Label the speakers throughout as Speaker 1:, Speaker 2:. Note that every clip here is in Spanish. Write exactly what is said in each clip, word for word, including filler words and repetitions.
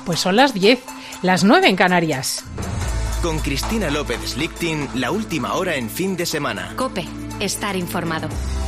Speaker 1: Pues son las diez, las nueve en Canarias.
Speaker 2: Con Cristina López Slichting, la última hora en fin de semana.
Speaker 3: COPE, estar informado.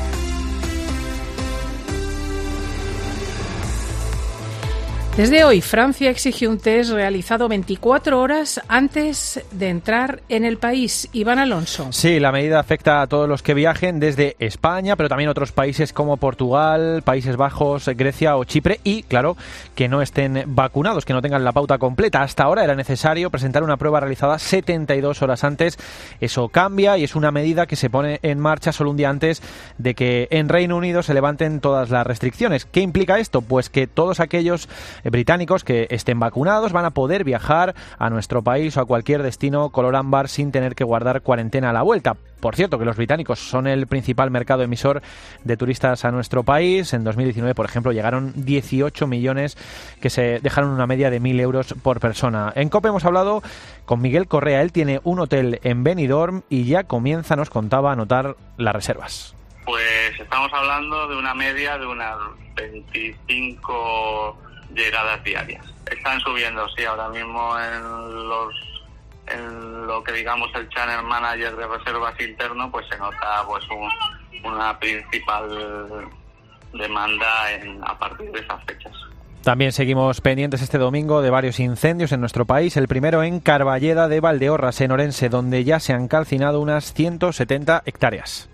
Speaker 1: Desde hoy, Francia exige un test realizado veinticuatro horas antes de entrar en el país. Iván Alonso.
Speaker 4: Sí, la medida afecta a todos los que viajen desde España, pero también otros países como Portugal, Países Bajos, Grecia o Chipre y, claro, que no estén vacunados, que no tengan la pauta completa. Hasta ahora era necesario presentar una prueba realizada setenta y dos horas antes. Eso cambia y es una medida que se pone en marcha solo un día antes de que en Reino Unido se levanten todas las restricciones. ¿Qué implica esto? Pues que todos aquellos británicos que estén vacunados van a poder viajar a nuestro país o a cualquier destino color ámbar sin tener que guardar cuarentena a la vuelta. Por cierto, que los británicos son el principal mercado emisor de turistas a nuestro país. En dos mil diecinueve, por ejemplo, llegaron dieciocho millones que se dejaron una media de mil euros por persona. En COPE hemos hablado con Miguel Correa. Él tiene un hotel en Benidorm y ya comienza, nos contaba, a anotar las reservas.
Speaker 5: Pues estamos hablando de una media de unas veinticinco llegadas diarias. Están subiendo, sí, ahora mismo en los en lo que digamos el channel manager de reservas interno, pues se nota pues un, una principal demanda en, a partir de esas fechas.
Speaker 4: También seguimos pendientes este domingo de varios incendios en nuestro país. El primero en Carballeda de Valdeorras, en Orense, donde ya se han calcinado unas ciento setenta hectáreas.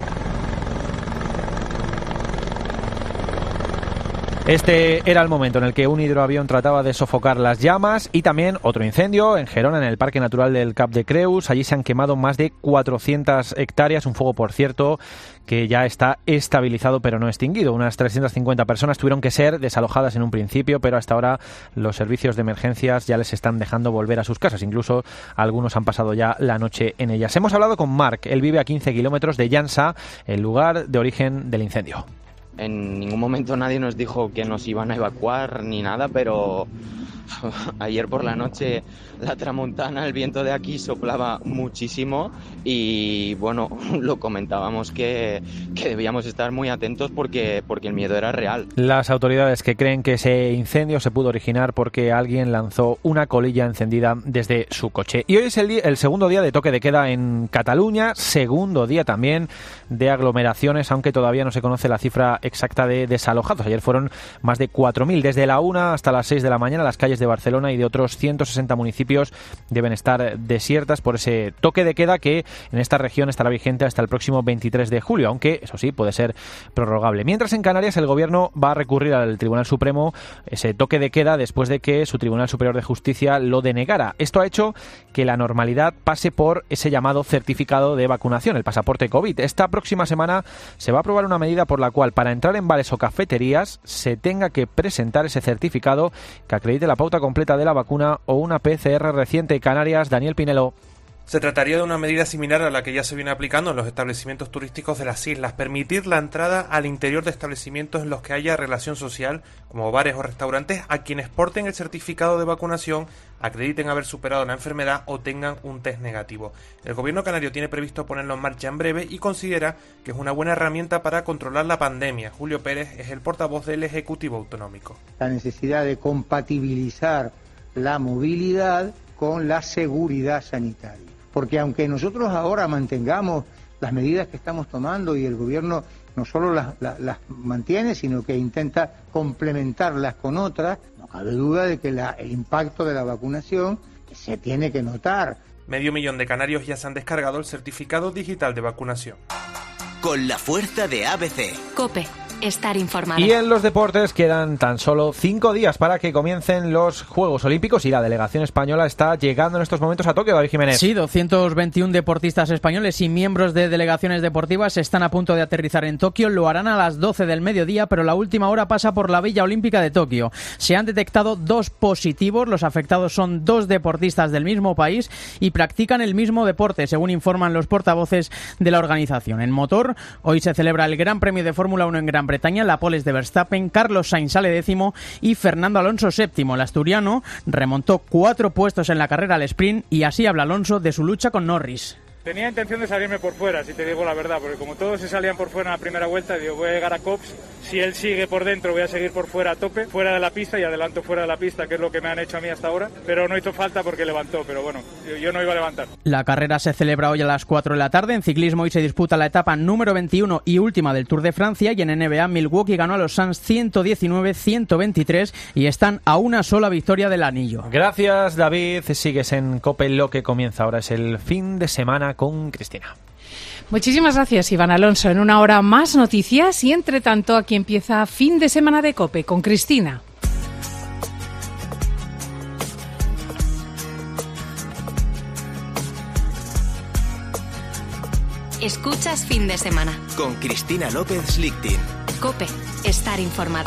Speaker 4: Este era el momento en el que un hidroavión trataba de sofocar las llamas y también otro incendio en Gerona, en el Parque Natural del Cap de Creus. Allí se han quemado más de cuatrocientas hectáreas, un fuego, por cierto, que ya está estabilizado pero no extinguido. Unas trescientas cincuenta personas tuvieron que ser desalojadas en un principio, pero hasta ahora los servicios de emergencias ya les están dejando volver a sus casas. Incluso algunos han pasado ya la noche en ellas. Hemos hablado con Marc, él vive a quince kilómetros de Llança, el lugar de origen del incendio.
Speaker 6: En ningún momento nadie nos dijo que nos iban a evacuar ni nada, pero ayer por la noche la tramontana, el viento de aquí soplaba muchísimo y bueno, lo comentábamos que, que debíamos estar muy atentos porque, porque el miedo era real.
Speaker 4: Las autoridades que creen que ese incendio se pudo originar porque alguien lanzó una colilla encendida desde su coche. Y hoy es el, día, el segundo día de toque de queda en Cataluña, segundo día también de aglomeraciones, aunque todavía no se conoce la cifra exacta de desalojados. Ayer fueron más de cuatro mil, desde la una hasta las seis de la mañana. Las calles de Barcelona y de otros ciento sesenta municipios deben estar desiertas por ese toque de queda que en esta región estará vigente hasta el próximo veintitrés de julio, aunque eso sí puede ser prorrogable. Mientras en Canarias el gobierno va a recurrir al Tribunal Supremo ese toque de queda después de que su Tribunal Superior de Justicia lo denegara. Esto ha hecho que la normalidad pase por ese llamado certificado de vacunación, el pasaporte COVID. Esta próxima semana se va a aprobar una medida por la cual para entrar en bares o cafeterías se tenga que presentar ese certificado que acredite la pauta completa de la vacuna o una P C R reciente. Canarias, Daniel Pinelo.
Speaker 7: Se trataría de una medida similar a la que ya se viene aplicando en los establecimientos turísticos de las islas, permitir la entrada al interior de establecimientos en los que haya relación social, como bares o restaurantes, a quienes porten el certificado de vacunación, acrediten haber superado la enfermedad o tengan un test negativo. El gobierno canario tiene previsto ponerlo en marcha en breve y considera que es una buena herramienta para controlar la pandemia. Julio Pérez es el portavoz del Ejecutivo Autonómico.
Speaker 8: La necesidad de compatibilizar la movilidad con la seguridad sanitaria. Porque aunque nosotros ahora mantengamos las medidas que estamos tomando y el gobierno no solo las, las, las mantiene, sino que intenta complementarlas con otras, no cabe duda de que la, el impacto de la vacunación se tiene que notar.
Speaker 7: Medio millón de canarios ya se han descargado el certificado digital de vacunación.
Speaker 2: Con la fuerza de A B C.
Speaker 3: COPE. Estar informado.
Speaker 4: Y en los deportes quedan tan solo cinco días para que comiencen los Juegos Olímpicos y la delegación española está llegando en estos momentos a Tokio, David Jiménez.
Speaker 9: Sí, doscientos veintiún deportistas españoles y miembros de delegaciones deportivas están a punto de aterrizar en Tokio. Lo harán a las doce del mediodía, pero la última hora pasa por la Villa Olímpica de Tokio. Se han detectado dos positivos. Los afectados son dos deportistas del mismo país y practican el mismo deporte, según informan los portavoces de la organización. En motor, hoy se celebra el Gran Premio de Fórmula uno en Gran Bretaña. La pole es de Verstappen, Carlos Sainz sale décimo y Fernando Alonso séptimo. El asturiano remontó cuatro puestos en la carrera al sprint y así habla Alonso de su lucha con Norris.
Speaker 10: Tenía intención de salirme por fuera, si te digo la verdad, porque como todos se salían por fuera en la primera vuelta, digo, voy a llegar a Cops, si él sigue por dentro voy a seguir por fuera a tope, fuera de la pista y adelanto fuera de la pista, que es lo que me han hecho a mí hasta ahora, pero no hizo falta porque levantó, pero bueno, yo, yo no iba a levantar.
Speaker 9: La carrera se celebra hoy a las cuatro de la tarde, en ciclismo hoy se disputa la etapa número veintiuno y última del Tour de Francia y en N B A Milwaukee ganó a los Suns ciento diecinueve a ciento veintitrés y están a una sola victoria del anillo.
Speaker 4: Gracias, David, sigues en COPE, lo que comienza ahora es el fin de semana con Cristina.
Speaker 1: Muchísimas gracias, Iván Alonso. En una hora más noticias y, entre tanto, aquí empieza Fin de Semana de COPE con Cristina.
Speaker 3: Escuchas Fin de Semana.
Speaker 2: Con Cristina López Lichtin.
Speaker 3: COPE. Estar informado.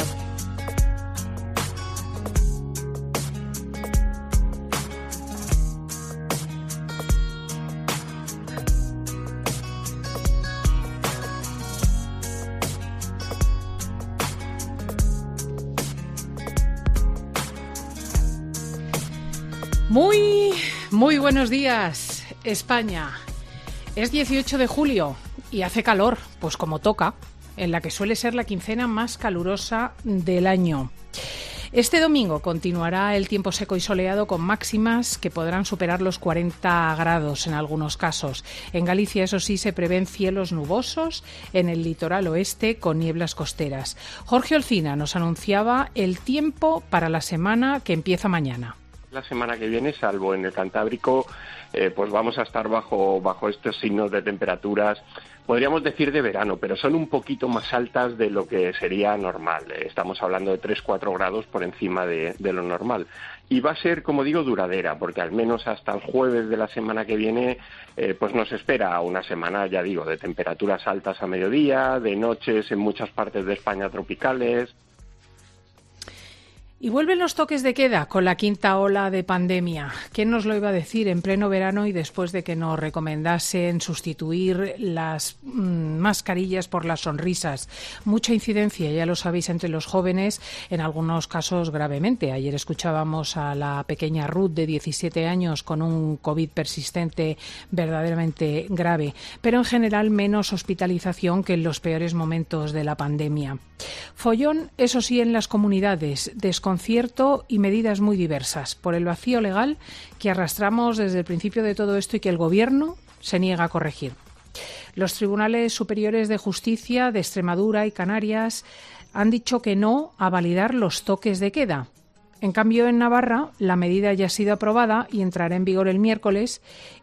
Speaker 1: Muy, muy buenos días, España. Es dieciocho de julio y hace calor, pues como toca, en la que suele ser la quincena más calurosa del año. Este domingo continuará el tiempo seco y soleado con máximas que podrán superar los cuarenta grados en algunos casos. En Galicia, eso sí, se prevén cielos nubosos en el litoral oeste con nieblas costeras. Jorge Olcina nos anunciaba el tiempo para la semana que empieza mañana.
Speaker 11: La semana que viene, salvo en el Cantábrico, eh, pues vamos a estar bajo bajo estos signos de temperaturas, podríamos decir de verano, pero son un poquito más altas de lo que sería normal. Estamos hablando de tres a cuatro grados por encima de, de lo normal. Y va a ser, como digo, duradera, porque al menos hasta el jueves de la semana que viene, eh, pues nos espera una semana, ya digo, de temperaturas altas a mediodía, de noches en muchas partes de España tropicales.
Speaker 1: Y vuelven los toques de queda con la quinta ola de pandemia. ¿Quién nos lo iba a decir en pleno verano y después de que nos recomendasen sustituir las mmm, mascarillas por las sonrisas? Mucha incidencia, ya lo sabéis, entre los jóvenes, en algunos casos gravemente. Ayer escuchábamos a la pequeña Ruth de diecisiete años con un COVID persistente verdaderamente grave, pero en general menos hospitalización que en los peores momentos de la pandemia. Follón, eso sí, en las comunidades, desconcierto y medidas muy diversas por el vacío legal que arrastramos desde el principio de todo esto y que el Gobierno se niega a corregir. Los tribunales superiores de justicia de Extremadura y Canarias han dicho que no a validar los toques de queda. En cambio, en Navarra, la medida ya ha sido aprobada y entrará en vigor el miércoles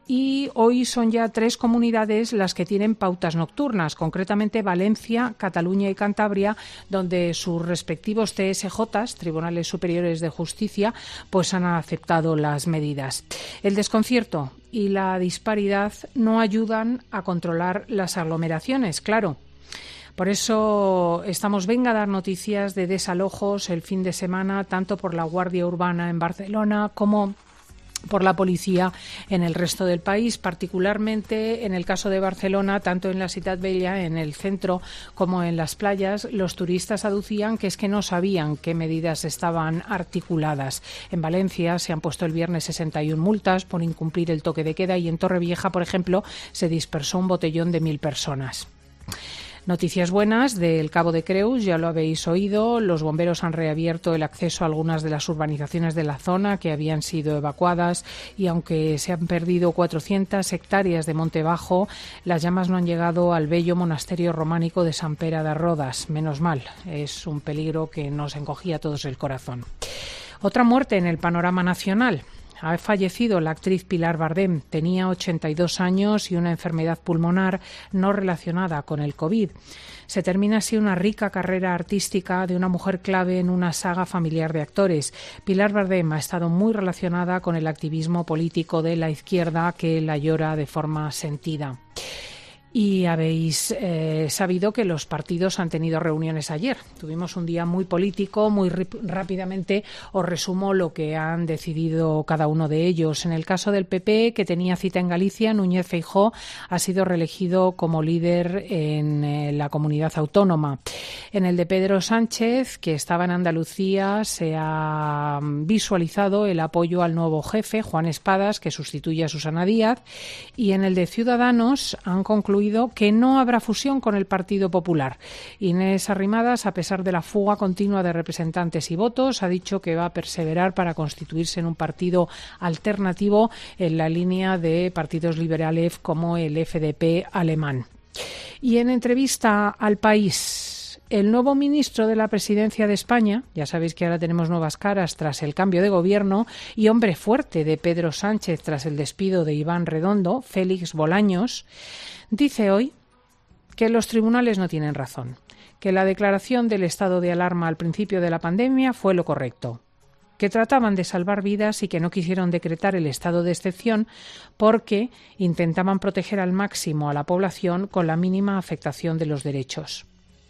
Speaker 1: y hoy son ya tres comunidades las que tienen pautas nocturnas, concretamente Valencia, Cataluña y Cantabria, donde sus respectivos T S Js, Tribunales Superiores de Justicia, pues han aceptado las medidas. El desconcierto y la disparidad no ayudan a controlar las aglomeraciones, claro. Por eso estamos venga a dar noticias de desalojos el fin de semana, tanto por la Guardia Urbana en Barcelona como por la policía en el resto del país, particularmente en el caso de Barcelona, tanto en la Ciutat Vella, en el centro, como en las playas. Los turistas aducían que es que no sabían qué medidas estaban articuladas. En Valencia se han puesto el viernes sesenta y una multas por incumplir el toque de queda y en Torrevieja, por ejemplo, se dispersó un botellón de mil personas. Noticias buenas del Cabo de Creus, ya lo habéis oído. Los bomberos han reabierto el acceso a algunas de las urbanizaciones de la zona que habían sido evacuadas y aunque se han perdido cuatrocientas hectáreas de monte bajo, las llamas no han llegado al bello monasterio románico de San Pere de Rodas. Menos mal, es un peligro que nos encogía a todos el corazón. Otra muerte en el panorama nacional. Ha fallecido la actriz Pilar Bardem. Tenía ochenta y dos años y una enfermedad pulmonar no relacionada con el COVID. Se termina así una rica carrera artística de una mujer clave en una saga familiar de actores. Pilar Bardem ha estado muy relacionada con el activismo político de la izquierda que la llora de forma sentida. Y habéis eh, sabido que los partidos han tenido reuniones ayer. Tuvimos un día muy político, muy rip- rápidamente os resumo lo que han decidido cada uno de ellos. En el caso del P P, que tenía cita en Galicia, Núñez Feijóo ha sido reelegido como líder en eh, la comunidad autónoma. En el de Pedro Sánchez, que estaba en Andalucía, se ha visualizado el apoyo al nuevo jefe, Juan Espadas, que sustituye a Susana Díaz, y en el de Ciudadanos han concluido que no habrá fusión con el Partido Popular. Inés Arrimadas, a pesar de la fuga continua de representantes y votos, ha dicho que va a perseverar para constituirse en un partido alternativo en la línea de partidos liberales como el F D P alemán. Y en entrevista al País, el nuevo ministro de la Presidencia de España, ya sabéis que ahora tenemos nuevas caras tras el cambio de gobierno, y hombre fuerte de Pedro Sánchez tras el despido de Iván Redondo, Félix Bolaños, dice hoy que los tribunales no tienen razón, que la declaración del estado de alarma al principio de la pandemia fue lo correcto, que trataban de salvar vidas y que no quisieron decretar el estado de excepción porque intentaban proteger al máximo a la población con la mínima afectación de los derechos.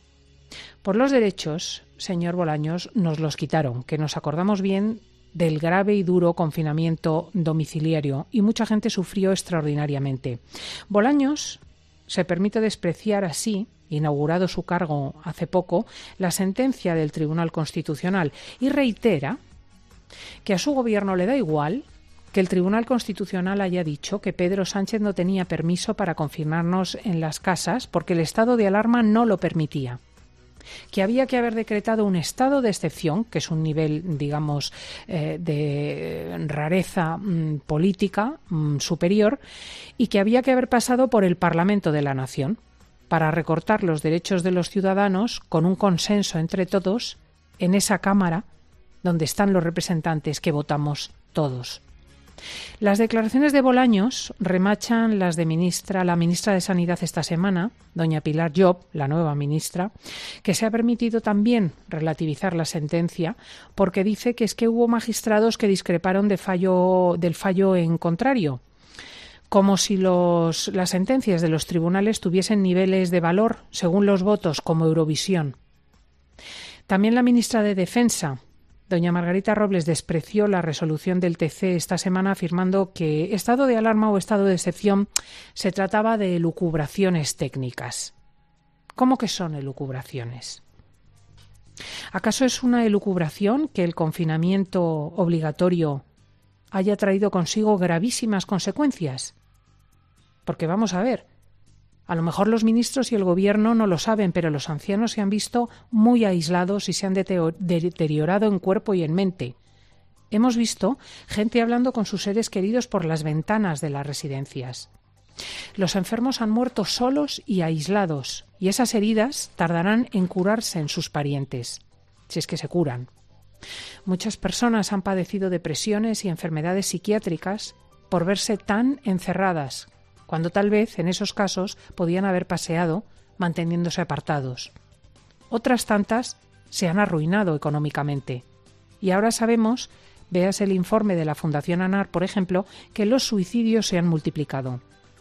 Speaker 1: Por los derechos, señor Bolaños, nos los quitaron, que nos acordamos bien del grave y duro confinamiento domiciliario y mucha gente sufrió extraordinariamente. Bolaños se permite despreciar así, inaugurado su cargo hace poco, la sentencia del Tribunal Constitucional y reitera que a su gobierno le da igual que el Tribunal Constitucional haya dicho que Pedro Sánchez no tenía permiso para confinarnos en las casas porque el estado de alarma no lo permitía, que había que haber decretado un estado de excepción, que es un nivel, digamos, eh, de rareza mm, política mm, superior, y que había que haber pasado por el Parlamento de la Nación para recortar los derechos de los ciudadanos con un consenso entre todos en esa Cámara donde están los representantes que votamos todos. Las declaraciones de Bolaños remachan las de ministra, la ministra de Sanidad esta semana, doña Pilar Llop, la nueva ministra, que se ha permitido también relativizar la sentencia porque dice que es que hubo magistrados que discreparon de fallo, del fallo en contrario, como si los, las sentencias de los tribunales tuviesen niveles de valor según los votos, como Eurovisión. También la ministra de Defensa, doña Margarita Robles, despreció la resolución del T C esta semana afirmando que estado de alarma o estado de excepción se trataba de elucubraciones técnicas. ¿Cómo que son elucubraciones? ¿Acaso es una elucubración que el confinamiento obligatorio haya traído consigo gravísimas consecuencias? Porque vamos a ver, a lo mejor los ministros y el gobierno no lo saben, pero los ancianos se han visto muy aislados y se han deteriorado en cuerpo y en mente. Hemos visto gente hablando con sus seres queridos por las ventanas de las residencias. Los enfermos han muerto solos y aislados, y esas heridas tardarán en curarse en sus parientes, si es que se curan. Muchas personas han padecido depresiones y enfermedades psiquiátricas por verse tan encerradas, cuando tal vez en esos casos podían haber paseado manteniéndose apartados. Otras tantas se han arruinado económicamente. Y ahora sabemos, véase el informe de la Fundación ANAR, por ejemplo, que los suicidios se han multiplicado.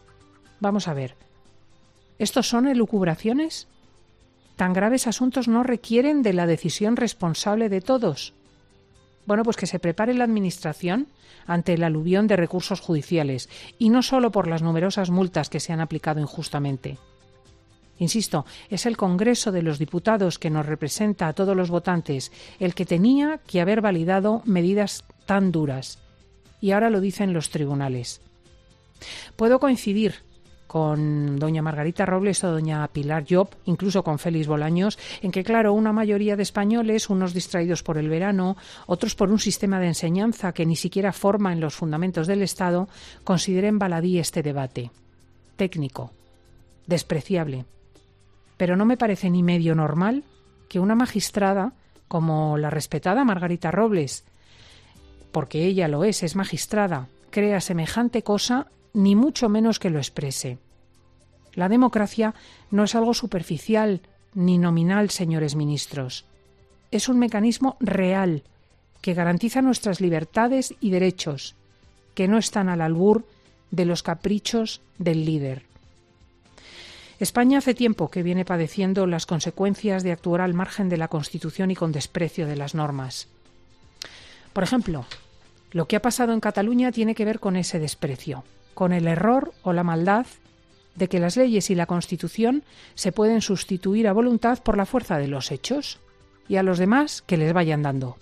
Speaker 1: Vamos a ver, ¿estos son elucubraciones? ¿Tan graves asuntos no requieren de la decisión responsable de todos? Bueno, pues que se prepare la Administración ante el aluvión de recursos judiciales, y no solo por las numerosas multas que se han aplicado injustamente. Insisto, es el Congreso de los Diputados que nos representa a todos los votantes el que tenía que haber validado medidas tan duras, y ahora lo dicen los tribunales. Puedo coincidir con doña Margarita Robles o doña Pilar Llop, incluso con Félix Bolaños, en que, claro, una mayoría de españoles, unos distraídos por el verano, otros por un sistema de enseñanza que ni siquiera forma en los fundamentos del Estado, consideren baladí este debate. Técnico, despreciable. Pero no me parece ni medio normal que una magistrada, como la respetada Margarita Robles, porque ella lo es, es magistrada, crea semejante cosa, ni mucho menos que lo exprese. La democracia no es algo superficial ni nominal, señores ministros. Es un mecanismo real que garantiza nuestras libertades y derechos, que no están al albur de los caprichos del líder. España hace tiempo que viene padeciendo las consecuencias de actuar al margen de la Constitución y con desprecio de las normas. Por ejemplo, lo que ha pasado en Cataluña tiene que ver con ese desprecio, con el error o la maldad de que las leyes y la Constitución se pueden sustituir a voluntad por la fuerza de los hechos, y a los demás que les vayan dando.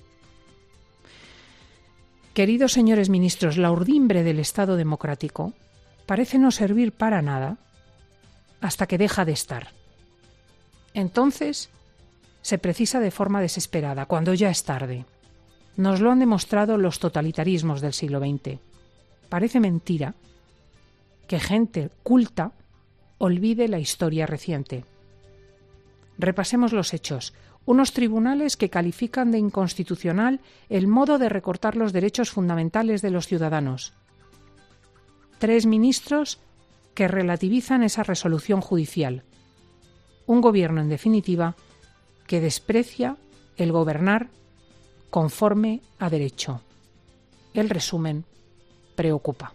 Speaker 1: Queridos señores ministros, la urdimbre del Estado democrático parece no servir para nada hasta que deja de estar. Entonces se precisa de forma desesperada, cuando ya es tarde. Nos lo han demostrado los totalitarismos del siglo veinte. Parece mentira que gente culta olvide la historia reciente. Repasemos los hechos. Unos tribunales que califican de inconstitucional el modo de recortar los derechos fundamentales de los ciudadanos. Tres ministros que relativizan esa resolución judicial. Un gobierno, en definitiva, que desprecia el gobernar conforme a derecho. El resumen preocupa.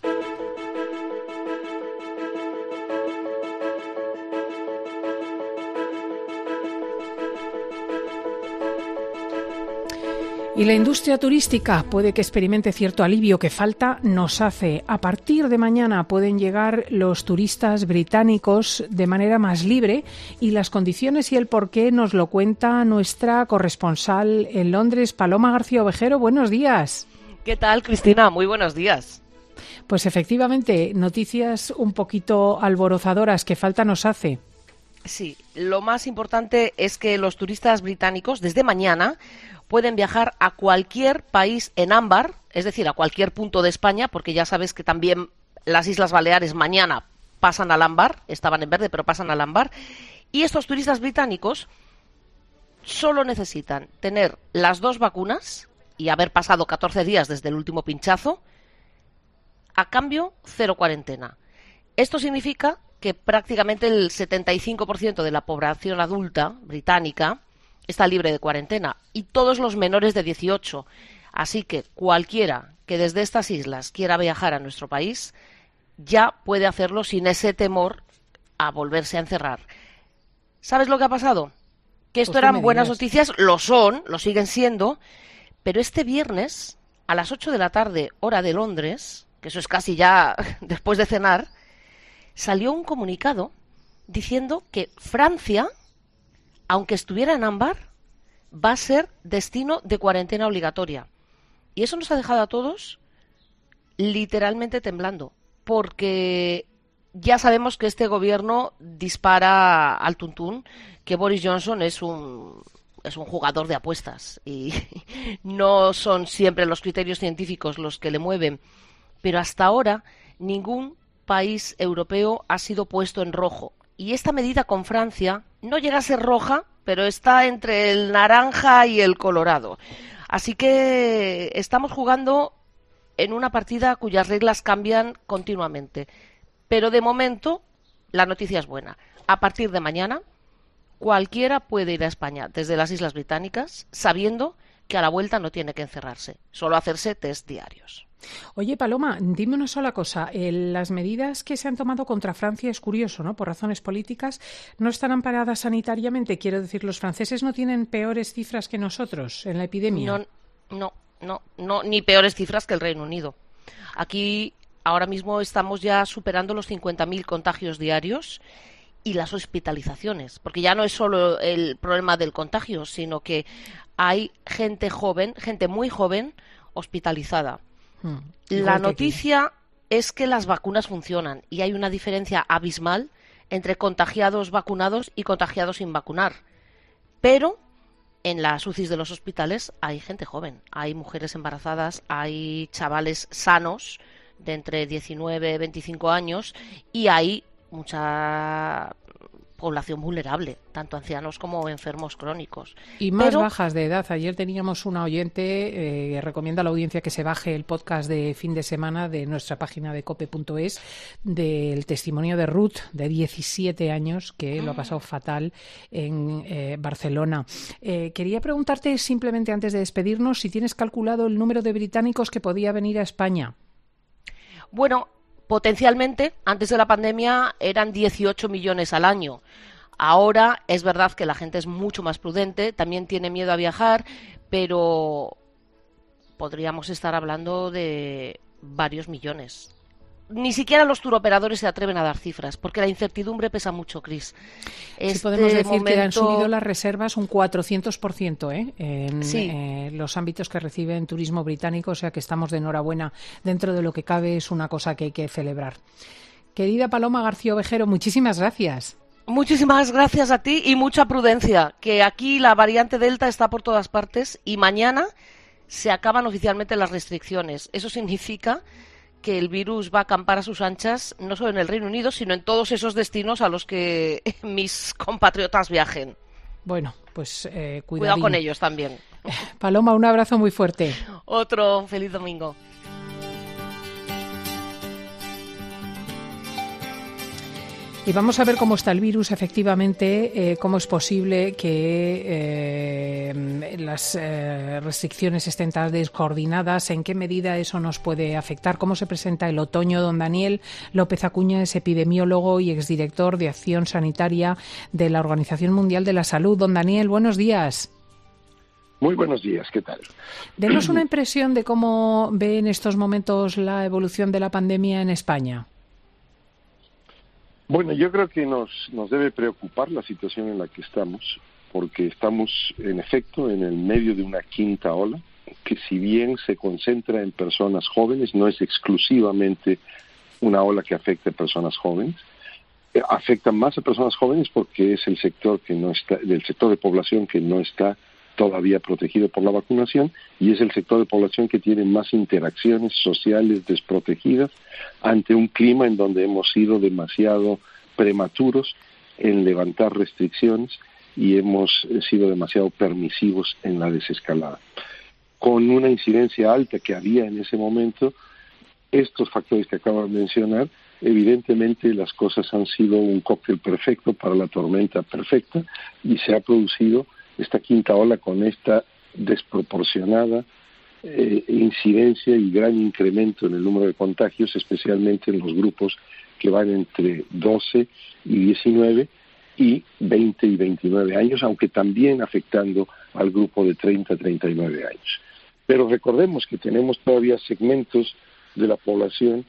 Speaker 1: Y la industria turística puede que experimente cierto alivio que falta nos hace. A partir de mañana pueden llegar los turistas británicos de manera más libre y las condiciones y el porqué nos lo cuenta nuestra corresponsal en Londres, Paloma García Ovejero. Buenos días.
Speaker 12: ¿Qué tal, Cristina? Muy buenos días.
Speaker 1: Pues efectivamente, noticias un poquito alborozadoras que falta nos hace.
Speaker 12: Sí, lo más importante es que los turistas británicos desde mañana pueden viajar a cualquier país en ámbar, es decir, a cualquier punto de España, porque ya sabes que también las Islas Baleares mañana pasan al ámbar, estaban en verde, pero pasan al ámbar, y estos turistas británicos solo necesitan tener las dos vacunas y haber pasado catorce días desde el último pinchazo, a cambio cero cuarentena. Esto significa que prácticamente el setenta y cinco por ciento de la población adulta británica está libre de cuarentena y todos los menores de dieciocho. Así que cualquiera que desde estas islas quiera viajar a nuestro país ya puede hacerlo sin ese temor a volverse a encerrar. ¿Sabes lo que ha pasado? Que esto
Speaker 1: Pues
Speaker 12: eran buenas noticias, lo son, lo siguen siendo, pero este viernes a las ocho de la tarde, hora de Londres, que eso es casi ya después de cenar, salió un comunicado diciendo que Francia, aunque estuviera en ámbar, va a ser destino de cuarentena obligatoria. Y eso nos ha dejado a todos literalmente temblando, porque ya sabemos que este gobierno dispara al tuntún, que Boris Johnson es un, es un jugador de apuestas y no son siempre los criterios científicos los que le mueven. Pero hasta ahora ningún país europeo ha sido puesto en rojo. Y esta medida con Francia no llega a ser roja, pero está entre el naranja y el colorado. Así que estamos jugando en una partida cuyas reglas cambian continuamente. Pero de momento la noticia es buena. A partir de mañana cualquiera puede ir a España desde las Islas Británicas sabiendo que a la vuelta no tiene que encerrarse, solo hacerse test diarios.
Speaker 1: Oye, Paloma, dime una sola cosa. Eh, las medidas que se han tomado contra Francia, es curioso, ¿no? Por razones políticas, no están amparadas sanitariamente. Quiero decir, ¿los franceses no tienen peores cifras que nosotros en la epidemia?
Speaker 12: No, no, no, no, ni peores cifras que el Reino Unido. Aquí ahora mismo estamos ya superando los cincuenta mil contagios diarios y las hospitalizaciones, porque ya no es solo el problema del contagio, sino que hay gente joven, gente muy joven, hospitalizada. Hmm. La noticia es que las vacunas funcionan y hay una diferencia abismal entre contagiados vacunados y contagiados sin vacunar. Pero en las U C Is de los hospitales hay gente joven, hay mujeres embarazadas, hay chavales sanos de entre diecinueve y veinticinco años y hay mucha población vulnerable, tanto ancianos como enfermos crónicos.
Speaker 1: Y más
Speaker 12: Pero,
Speaker 1: bajas de edad. Ayer teníamos una oyente, eh, recomienda a la audiencia que se baje el podcast de fin de semana de nuestra página de cope punto es, del testimonio de Ruth, de diecisiete años, que lo ha pasado fatal en eh, Barcelona. Eh, quería preguntarte simplemente antes de despedirnos si tienes calculado el número de británicos que podía venir a España.
Speaker 12: Bueno, potencialmente, antes de la pandemia, eran dieciocho millones al año. Ahora es verdad que la gente es mucho más prudente, también tiene miedo a viajar, pero podríamos estar hablando de varios millones. ni siquiera los turoperadores se atreven a dar cifras, porque la incertidumbre pesa mucho, Cris.
Speaker 1: Este sí, podemos decir momento... que han subido las reservas un cuatrocientos por ciento ¿eh? en sí. eh, los ámbitos que reciben turismo británico, o sea que estamos de enhorabuena. Dentro de lo que cabe es una cosa que hay que celebrar. Querida Paloma García Ovejero, muchísimas gracias.
Speaker 12: Muchísimas gracias a ti y mucha prudencia, que aquí la variante Delta está por todas partes y mañana se acaban oficialmente las restricciones. Eso significa que el virus va a acampar a sus anchas no solo en el Reino Unido, sino en todos esos destinos a los que mis compatriotas viajen.
Speaker 1: Bueno, pues eh,
Speaker 12: cuidado con ellos también.
Speaker 1: Paloma, un abrazo muy fuerte.
Speaker 12: Otro feliz domingo.
Speaker 1: Y vamos a ver cómo está el virus, efectivamente, eh, cómo es posible que eh, las eh, restricciones estén tan descoordinadas, en qué medida eso nos puede afectar, cómo se presenta el otoño. Don Daniel López Acuña es epidemiólogo y exdirector de Acción Sanitaria de la Organización Mundial de la Salud. Don Daniel, buenos días.
Speaker 13: Muy buenos días, ¿qué tal?
Speaker 1: Denos una impresión de cómo ve en estos momentos la evolución de la pandemia en España.
Speaker 13: Bueno, yo creo que nos, nos debe preocupar la situación en la que estamos, porque estamos, en efecto, en el medio de una quinta ola, que si bien se concentra en personas jóvenes, no es exclusivamente una ola que afecta a personas jóvenes. Eh, afecta más a personas jóvenes porque es el sector que no está, del sector de población que no está todavía protegido por la vacunación, y es el sector de población que tiene más interacciones sociales desprotegidas ante un clima en donde hemos sido demasiado prematuros en levantar restricciones y hemos sido demasiado permisivos en la desescalada. Con una incidencia alta que había en ese momento, estos factores que acabo de mencionar, evidentemente las cosas han sido un cóctel perfecto para la tormenta perfecta, y se ha producido esta quinta ola con esta desproporcionada eh, incidencia y gran incremento en el número de contagios, especialmente en los grupos que van entre doce y diecinueve y veinte y veintinueve años, aunque también afectando al grupo de treinta a treinta y nueve años. Pero recordemos que tenemos todavía segmentos de la población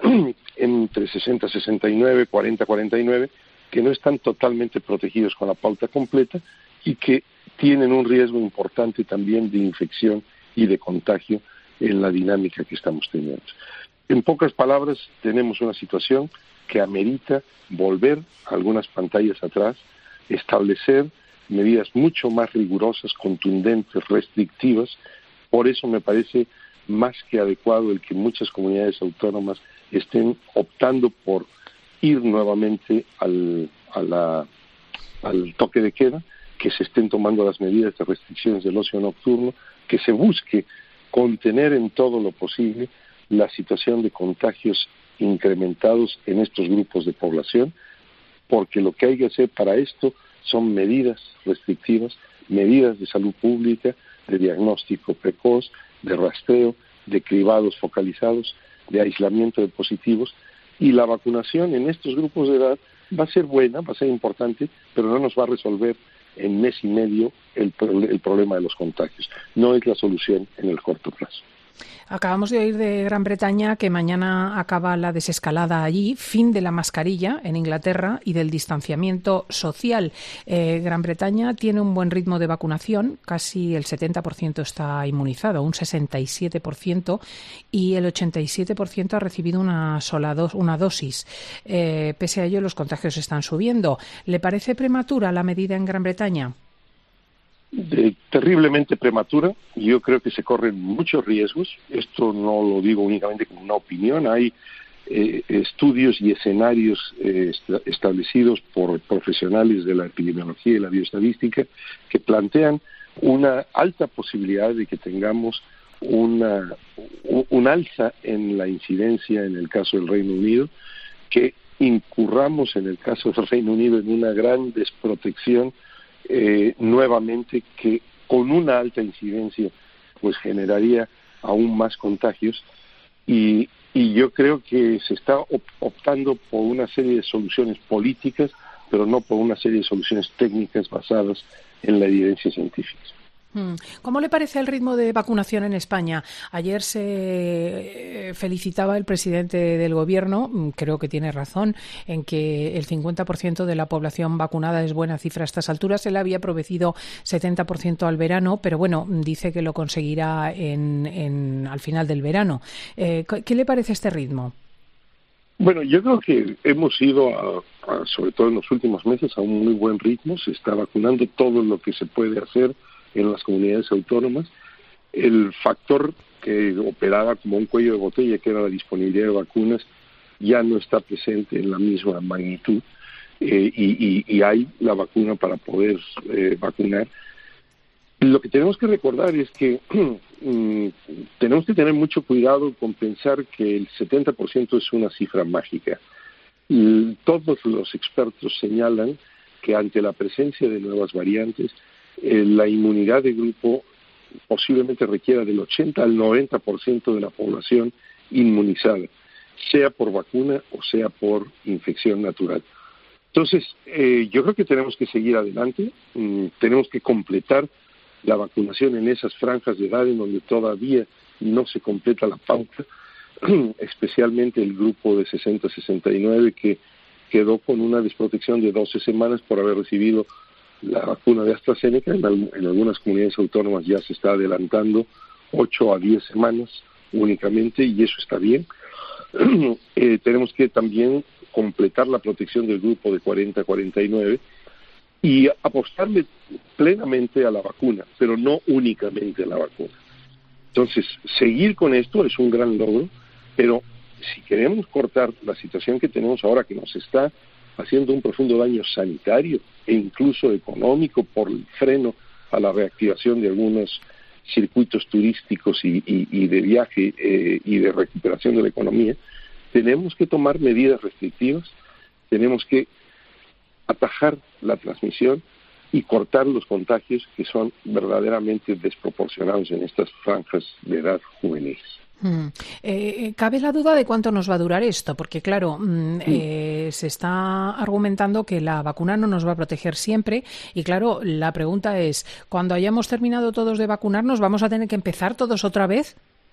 Speaker 13: entre sesenta a sesenta y nueve, cuarenta a cuarenta y nueve, que no están totalmente protegidos con la pauta completa y que tienen un riesgo importante también de infección y de contagio en la dinámica que estamos teniendo. En pocas palabras, tenemos una situación que amerita volver algunas pantallas atrás, establecer medidas mucho más rigurosas, contundentes, restrictivas. Por eso me parece más que adecuado el que muchas comunidades autónomas estén optando por ir nuevamente al, a la, al toque de queda, que se estén tomando las medidas de restricciones del ocio nocturno, que se busque contener en todo lo posible la situación de contagios incrementados en estos grupos de población, porque lo que hay que hacer para esto son medidas restrictivas, medidas de salud pública, de diagnóstico precoz, de rastreo, de cribados focalizados, de aislamiento de positivos, y la vacunación en estos grupos de edad va a ser buena, va a ser importante, pero no nos va a resolver en mes y medio el, el problema de los contagios. No es la solución en el corto plazo.
Speaker 1: Acabamos de oír de Gran Bretaña que mañana acaba la desescalada allí, fin de la mascarilla en Inglaterra y del distanciamiento social. Eh, Gran Bretaña tiene un buen ritmo de vacunación, casi el setenta por ciento está inmunizado, un sesenta y siete por ciento, y el ochenta y siete por ciento ha recibido una sola do- una dosis. Eh, pese a ello, los contagios están subiendo. ¿Le parece prematura la medida en Gran Bretaña?
Speaker 13: De, terriblemente prematura. Yo creo que se corren muchos riesgos. Esto no lo digo únicamente como una opinión. Hay eh, estudios y escenarios eh, est- establecidos por profesionales de la epidemiología y la bioestadística que plantean una alta posibilidad de que tengamos una, un, un alza en la incidencia en el caso del Reino Unido, que incurramos en el caso del Reino Unido en una gran desprotección Eh, nuevamente, que con una alta incidencia pues generaría aún más contagios, y, y yo creo que se está op- optando por una serie de soluciones políticas, pero no por una serie de soluciones técnicas basadas en la evidencia científica.
Speaker 1: ¿Cómo le parece el ritmo de vacunación en España? Ayer se felicitaba el presidente del Gobierno, creo que tiene razón, en que el cincuenta por ciento de la población vacunada es buena cifra a estas alturas. Él había prometido setenta por ciento al verano, pero bueno, dice que lo conseguirá en, en, al final del verano. Eh, ¿Qué le parece este ritmo?
Speaker 13: Bueno, yo creo que hemos ido, a, a, sobre todo en los últimos meses, a un muy buen ritmo. Se está vacunando todo lo que se puede hacer en las comunidades autónomas. El factor que operaba como un cuello de botella, que era la disponibilidad de vacunas, ya no está presente en la misma magnitud, eh, y, y, y hay la vacuna para poder eh, vacunar. Lo que tenemos que recordar es que mm, tenemos que tener mucho cuidado con pensar que el setenta por ciento es una cifra mágica. Y todos los expertos señalan que ante la presencia de nuevas variantes, eh, la inmunidad de grupo posiblemente requiera del ochenta al noventa por ciento de la población inmunizada, sea por vacuna o sea por infección natural. Entonces, eh, yo creo que tenemos que seguir adelante, mm, tenemos que completar la vacunación en esas franjas de edad en donde todavía no se completa la pauta, especialmente el grupo de sesenta a sesenta y nueve, que quedó con una desprotección de doce semanas por haber recibido la vacuna de AstraZeneca. En, en algunas comunidades autónomas ya se está adelantando ocho a diez semanas únicamente, y eso está bien. eh, tenemos que también completar la protección del grupo de cuarenta a cuarenta y nueve y apostarle plenamente a la vacuna, pero no únicamente a la vacuna. Entonces, seguir con esto es un gran logro, pero si queremos cortar la situación que tenemos ahora, que nos está haciendo un profundo daño sanitario e incluso económico por el freno a la reactivación de algunos circuitos turísticos y, y, y de viaje eh, y de recuperación de la economía, tenemos que tomar medidas restrictivas, tenemos que atajar la transmisión y cortar los contagios que son verdaderamente desproporcionados en estas franjas de edad juveniles.
Speaker 1: Mm. Eh, cabe la duda de cuánto nos va a durar esto, porque claro, mm, eh, se está argumentando que la vacuna no nos va a proteger siempre, y claro, la pregunta es, cuando hayamos terminado todos de vacunarnos, ¿vamos a tener que empezar todos otra vez?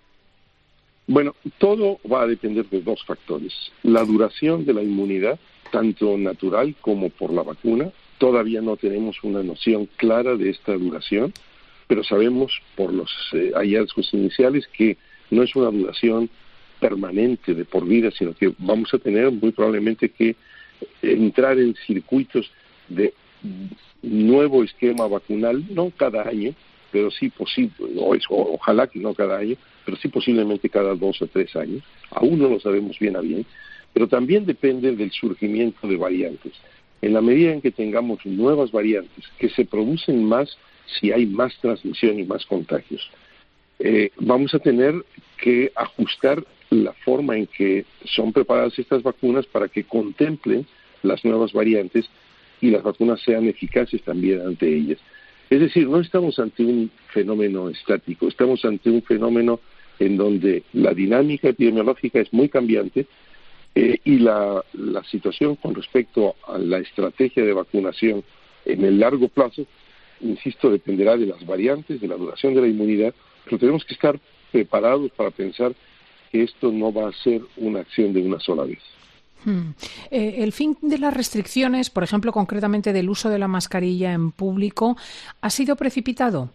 Speaker 13: Bueno, todo va a depender de dos factores: la duración de la inmunidad, tanto natural como por la vacuna. Todavía no tenemos una noción clara de esta duración, pero sabemos por los eh, hallazgos iniciales que no es una duración permanente de por vida, sino que vamos a tener muy probablemente que entrar en circuitos de nuevo esquema vacunal, no cada año, pero sí posible, o, o, ojalá que no cada año, pero sí posiblemente cada dos o tres años. Aún no lo sabemos bien a bien, pero también depende del surgimiento de variantes. En la medida en que tengamos nuevas variantes que se producen más si hay más transmisión y más contagios, eh, vamos a tener que ajustar la forma en que son preparadas estas vacunas para que contemplen las nuevas variantes y las vacunas sean eficaces también ante ellas. Es decir, no estamos ante un fenómeno estático, estamos ante un fenómeno en donde la dinámica epidemiológica es muy cambiante, eh, y la, la situación con respecto a la estrategia de vacunación en el largo plazo, insisto, dependerá de las variantes, de la duración de la inmunidad, pero tenemos que estar preparados para pensar que esto no va a ser una acción de una sola vez.
Speaker 1: Hmm. Eh, el fin de las restricciones, por ejemplo, concretamente del uso de la mascarilla en público, ¿ha sido precipitado?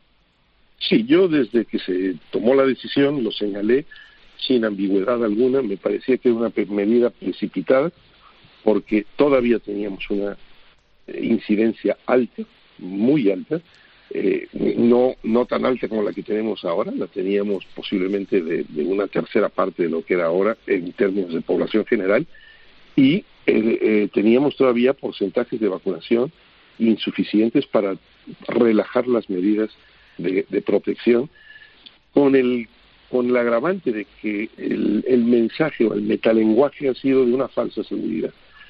Speaker 13: Sí, yo desde que se tomó la decisión lo señalé sin ambigüedad alguna. Me parecía que era una medida precipitada porque todavía teníamos una incidencia alta, muy alta, eh, no no tan alta como la que tenemos ahora, la teníamos posiblemente de, de una tercera parte de lo que era ahora en términos de población general, y eh, eh, teníamos todavía porcentajes de vacunación insuficientes para relajar las medidas de, de protección, con el con el agravante de que el, el mensaje o el metalenguaje ha sido de una falsa seguridad,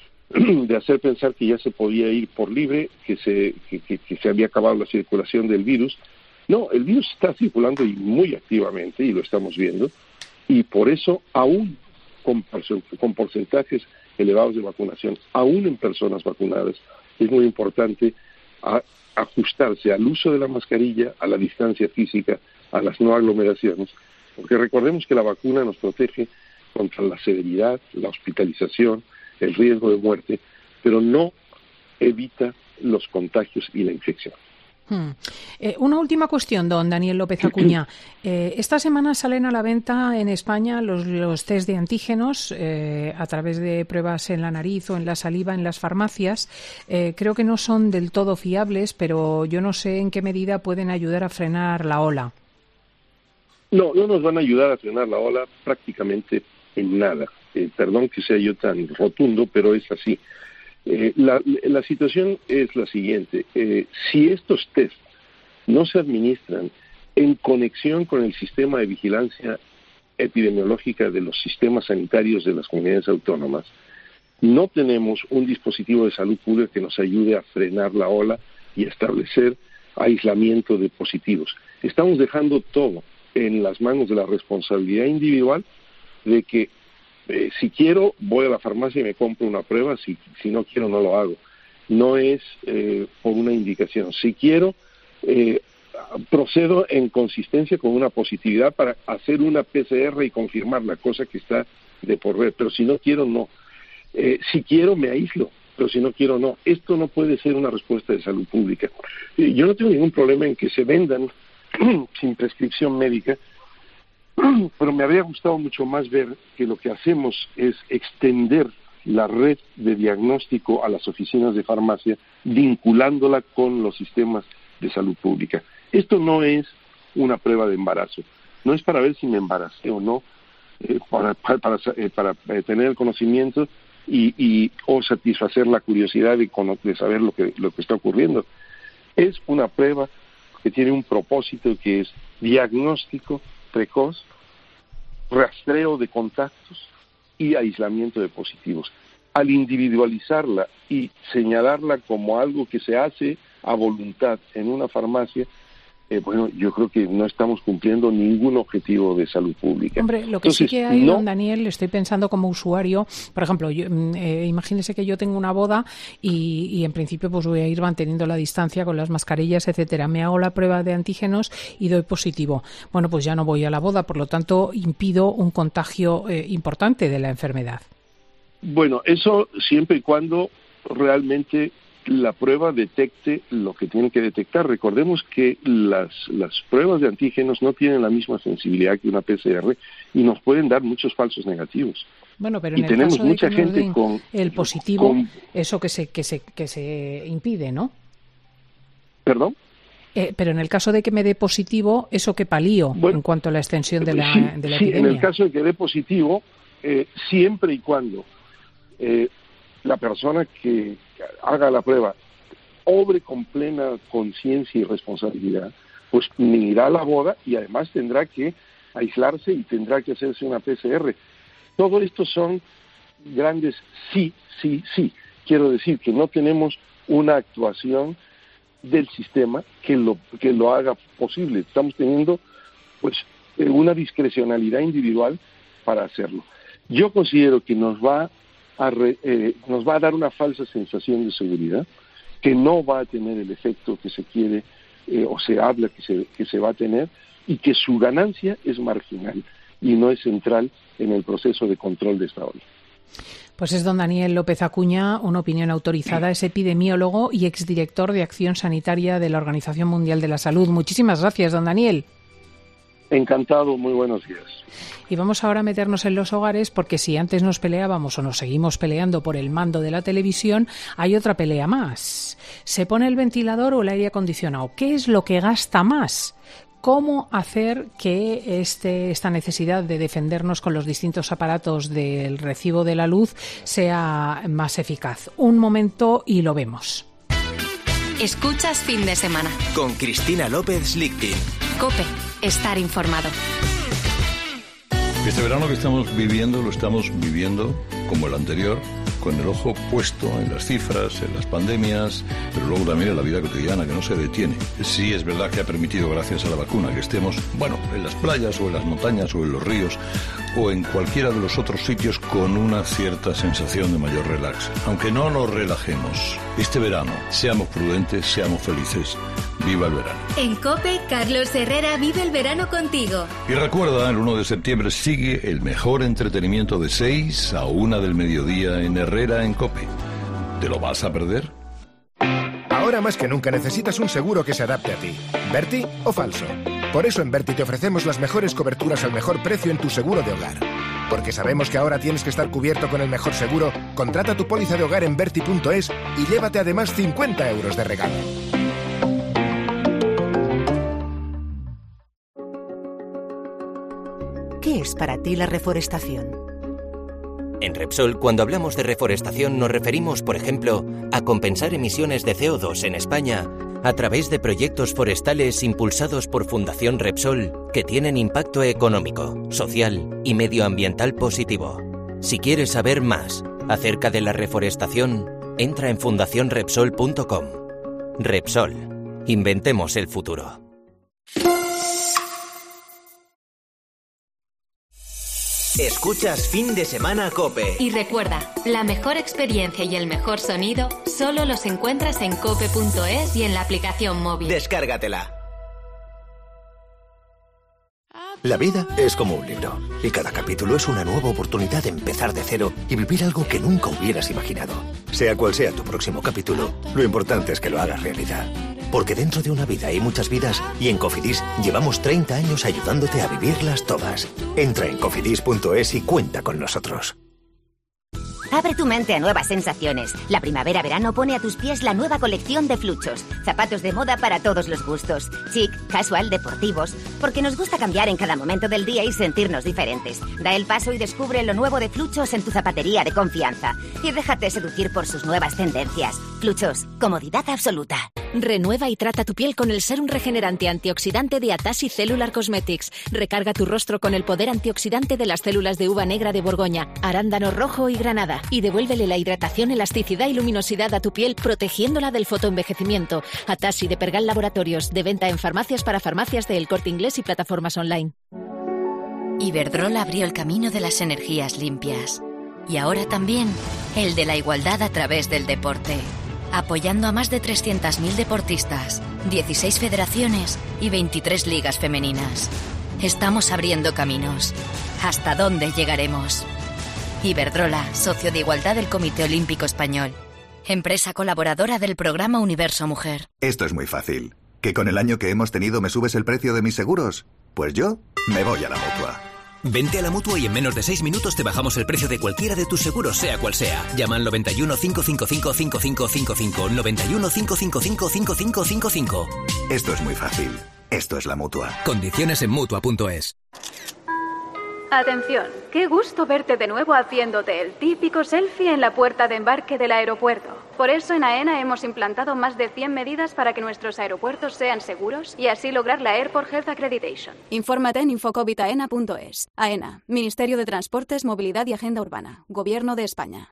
Speaker 13: de hacer pensar que ya se podía ir por libre, que se que, que, que se había acabado la circulación del virus. No, el virus está circulando y muy activamente, y lo estamos viendo, y por eso, aún con, con porcentajes elevados de vacunación, aún en personas vacunadas, es muy importante a, a ajustarse al uso de la mascarilla, a la distancia física, a las no aglomeraciones, porque recordemos que la vacuna nos protege contra la severidad, la hospitalización, el riesgo de muerte, pero no evita los contagios y la infección.
Speaker 1: Hmm. Eh, una última cuestión, don Daniel López Acuña. Eh, esta semana salen a la venta en España los, los test de antígenos eh, a través de pruebas en la nariz o en la saliva en las farmacias. Eh, creo que no son del todo fiables, pero yo no sé en qué medida pueden ayudar a frenar la ola.
Speaker 13: No, no nos van a ayudar a frenar la ola prácticamente en nada. Eh, perdón que sea yo tan rotundo, pero es así. Eh, la, la situación es la siguiente. Eh, si estos test no se administran en conexión con el sistema de vigilancia epidemiológica de los sistemas sanitarios de las comunidades autónomas, no tenemos un dispositivo de salud pública que nos ayude a frenar la ola y a establecer aislamiento de positivos. Estamos dejando todo en las manos de la responsabilidad individual de que Eh, si quiero, voy a la farmacia y me compro una prueba, si, si no quiero, no lo hago. No es eh, por una indicación. Si quiero, eh, procedo en consistencia con una positividad para hacer una P C R y confirmar la cosa que está de por ver, pero si no quiero, no. Eh, si quiero, me aíslo, pero si no quiero, no. Esto no puede ser una respuesta de salud pública. Eh, yo no tengo ningún problema en que se vendan sin prescripción médica, pero me habría gustado mucho más ver que lo que hacemos es extender la red de diagnóstico a las oficinas de farmacia, vinculándola con los sistemas de salud pública. Esto no es una prueba de embarazo, no es para ver si me embaracé o no, eh, para, para, para, eh, para eh, tener el conocimiento y, y o satisfacer la curiosidad de, de saber lo que, lo que está ocurriendo. Es una prueba que tiene un propósito que es diagnóstico precoz, rastreo de contactos y aislamiento de positivos. Al individualizarla y señalarla como algo que se hace a voluntad en una farmacia, eh, bueno, yo creo que no estamos cumpliendo ningún objetivo de salud pública.
Speaker 1: Hombre, lo que
Speaker 13: Entonces,
Speaker 1: sí que hay,
Speaker 13: no...
Speaker 1: don Daniel, estoy pensando como usuario, por ejemplo, yo, eh, imagínese que yo tengo una boda y, y en principio pues voy a ir manteniendo la distancia con las mascarillas, etcétera. Me hago la prueba de antígenos y doy positivo. Bueno, pues ya no voy a la boda, por lo tanto impido un contagio eh, importante de la enfermedad.
Speaker 13: Bueno, eso siempre y cuando realmente la prueba detecte lo que tiene que detectar. Recordemos que las, las pruebas de antígenos no tienen la misma sensibilidad que una P C R y nos pueden dar muchos falsos negativos.
Speaker 1: Bueno, pero
Speaker 13: y
Speaker 1: en el
Speaker 13: tenemos
Speaker 1: caso de
Speaker 13: mucha
Speaker 1: que nos
Speaker 13: gente
Speaker 1: den
Speaker 13: con
Speaker 1: el positivo,
Speaker 13: con...
Speaker 1: eso que se que se que se impide, ¿no?
Speaker 13: ¿Perdón?
Speaker 1: Eh, pero en el caso de que me dé positivo, eso que palío
Speaker 13: bueno,
Speaker 1: en cuanto a la extensión de la,
Speaker 13: sí,
Speaker 1: de la
Speaker 13: sí,
Speaker 1: epidemia.
Speaker 13: en el caso de que dé positivo, eh, siempre y cuando eh, la persona que haga la prueba obre con plena conciencia y responsabilidad, pues ni irá a la boda y además tendrá que aislarse y tendrá que hacerse una P C R. Todo esto son grandes sí, sí, sí. Quiero decir que no tenemos una actuación del sistema que lo que lo haga posible. Estamos teniendo pues una discrecionalidad individual para hacerlo. Yo considero que nos va a re, eh, nos va a dar una falsa sensación de seguridad, que no va a tener el efecto que se quiere eh, o se habla que se, que se va a tener, y que su ganancia es marginal y no es central en el proceso de control de esta ola.
Speaker 1: Pues es don Daniel López Acuña, una opinión autorizada, es epidemiólogo y exdirector de Acción Sanitaria de la Organización Mundial de la Salud. Muchísimas gracias, don Daniel.
Speaker 13: Encantado, muy buenos días.
Speaker 1: Y vamos ahora a meternos en los hogares, porque si antes nos peleábamos o nos seguimos peleando por el mando de la televisión, hay otra pelea más. ¿Se pone el ventilador o el aire acondicionado? ¿Qué es lo que gasta más? ¿Cómo hacer que este, esta necesidad de defendernos con los distintos aparatos del recibo de la luz sea más eficaz? Un momento y lo vemos.
Speaker 3: Escuchas Fin de Semana.
Speaker 2: Con Cristina López Lichtin.
Speaker 3: COPE. Estar informado.
Speaker 14: Este verano que estamos viviendo, lo estamos viviendo como el anterior, con el ojo puesto en las cifras, en las pandemias, pero luego también en la vida cotidiana, que no se detiene. Sí es verdad que ha permitido, gracias a la vacuna, que estemos, bueno, en las playas o en las montañas o en los ríos o en cualquiera de los otros sitios con una cierta sensación de mayor relax. Aunque no nos relajemos, Este verano, seamos prudentes, seamos felices. ¡Viva el verano!
Speaker 15: En COPE, Carlos Herrera vive el verano contigo.
Speaker 14: Y recuerda, el uno de septiembre sigue el mejor entretenimiento de seis a una del mediodía en Herrera en COPE. ¿Te lo vas a perder?
Speaker 16: Ahora más que nunca necesitas un seguro que se adapte a ti. ¿Berti o falso? Por eso en Berti te ofrecemos las mejores coberturas al mejor precio en tu seguro de hogar. Porque sabemos que ahora tienes que estar cubierto con el mejor seguro. Contrata tu póliza de hogar en berti punto es y llévate además cincuenta euros de regalo.
Speaker 17: ¿Qué es para ti la reforestación?
Speaker 18: En Repsol, cuando hablamos de reforestación, nos referimos, por ejemplo, a compensar emisiones de C O dos en España a través de proyectos forestales impulsados por Fundación Repsol que tienen impacto económico, social y medioambiental positivo. Si quieres saber más acerca de la reforestación, entra en fundación repsol punto com. Repsol. Inventemos el futuro.
Speaker 2: Escuchas Fin de Semana COPE.
Speaker 15: Y recuerda, la mejor experiencia y el mejor sonido solo los encuentras en cope punto es y en la aplicación móvil.
Speaker 2: Descárgatela.
Speaker 19: La vida es como un libro, y cada capítulo es una nueva oportunidad de empezar de cero y vivir algo que nunca hubieras imaginado. Sea cual sea tu próximo capítulo, lo importante es que lo hagas realidad. Porque dentro de una vida hay muchas vidas, y en Cofidis llevamos treinta años ayudándote a vivirlas todas. Entra en cofidis punto es y cuenta con nosotros.
Speaker 20: Abre tu mente a nuevas sensaciones. La primavera-verano pone a tus pies la nueva colección de Fluchos. Zapatos de moda para todos los gustos. Chic, casual, deportivos. Porque nos gusta cambiar en cada momento del día y sentirnos diferentes. Da el paso y descubre lo nuevo de Fluchos en tu zapatería de confianza. Y déjate seducir por sus nuevas tendencias. Fluchos, comodidad absoluta.
Speaker 3: Renueva y trata tu piel con el sérum regenerante antioxidante de Atassi Cellular Cosmetics. Recarga tu rostro con el poder antioxidante de las células de uva negra de Borgoña, arándano rojo y granada. Y devuélvele la hidratación, elasticidad y luminosidad a tu piel, protegiéndola del fotoenvejecimiento. Atassi de Pergal Laboratorios, de venta en farmacias para farmacias de El Corte Inglés y plataformas online.
Speaker 21: Iberdrola abrió el camino de las energías limpias. Y ahora también el de la igualdad a través del deporte. Apoyando a más de trescientos mil deportistas, dieciséis federaciones y veintitrés ligas femeninas. Estamos abriendo caminos. ¿Hasta dónde llegaremos? Iberdrola, socio de igualdad del Comité Olímpico Español. Empresa colaboradora del programa Universo Mujer.
Speaker 22: Esto es muy fácil. ¿Que con el año que hemos tenido me subes el precio de mis seguros? Pues yo me voy a la Mutua.
Speaker 23: Vente a la Mutua y en menos de seis minutos te bajamos el precio de cualquiera de tus seguros, sea cual sea. Llama al noventa y uno, cinco cinco cinco, cinco cinco cinco cinco, noventa y uno, cinco cinco cinco, cinco cinco cinco cinco.
Speaker 22: Esto es muy fácil. Esto es la Mutua.
Speaker 23: Condiciones en Mutua punto es.
Speaker 24: Atención, qué gusto verte de nuevo haciéndote el típico selfie en la puerta de embarque del aeropuerto. Por eso en AENA hemos implantado más de cien medidas para que nuestros aeropuertos sean seguros y así lograr la Airport Health Accreditation.
Speaker 25: Infórmate en infocovit aena punto es. AENA, Ministerio de Transportes, Movilidad y Agenda Urbana, Gobierno de España.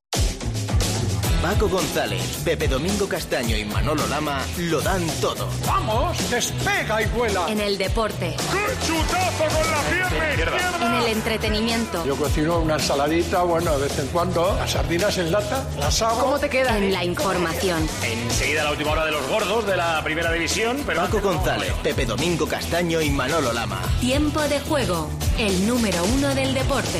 Speaker 2: Paco González, Pepe Domingo Castaño y Manolo Lama lo dan todo.
Speaker 26: ¡Vamos! ¡Despega y vuela!
Speaker 3: En el deporte.
Speaker 26: ¡Qué chutazo con la pierna izquierda!
Speaker 3: En el entretenimiento.
Speaker 26: Yo cocino una ensaladita, bueno, de vez en cuando. Las sardinas en lata, las hago.
Speaker 3: ¿Cómo te queda? En la información.
Speaker 27: Enseguida la última hora de los gordos de la primera división. Pero
Speaker 2: Paco González, Pepe Domingo Castaño y Manolo Lama.
Speaker 3: Tiempo de juego. El número uno del deporte.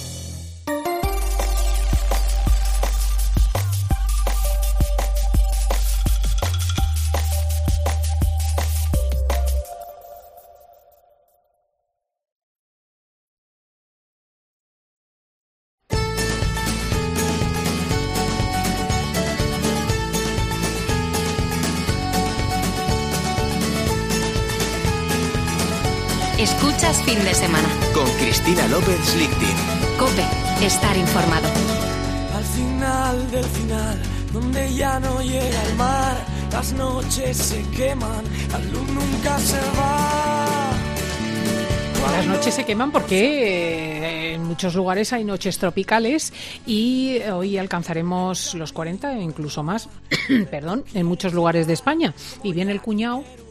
Speaker 3: Escuchas Fin de Semana.
Speaker 2: Con Cristina López Lichtin.
Speaker 3: COPE. Estar informado.
Speaker 28: Al final del final, donde ya no llega el mar, las noches se queman, la luz nunca se va.
Speaker 1: Las noches se queman porque en muchos lugares hay noches tropicales y hoy alcanzaremos los cuarenta e incluso más, perdón, en muchos lugares de España. Y viene el cuñado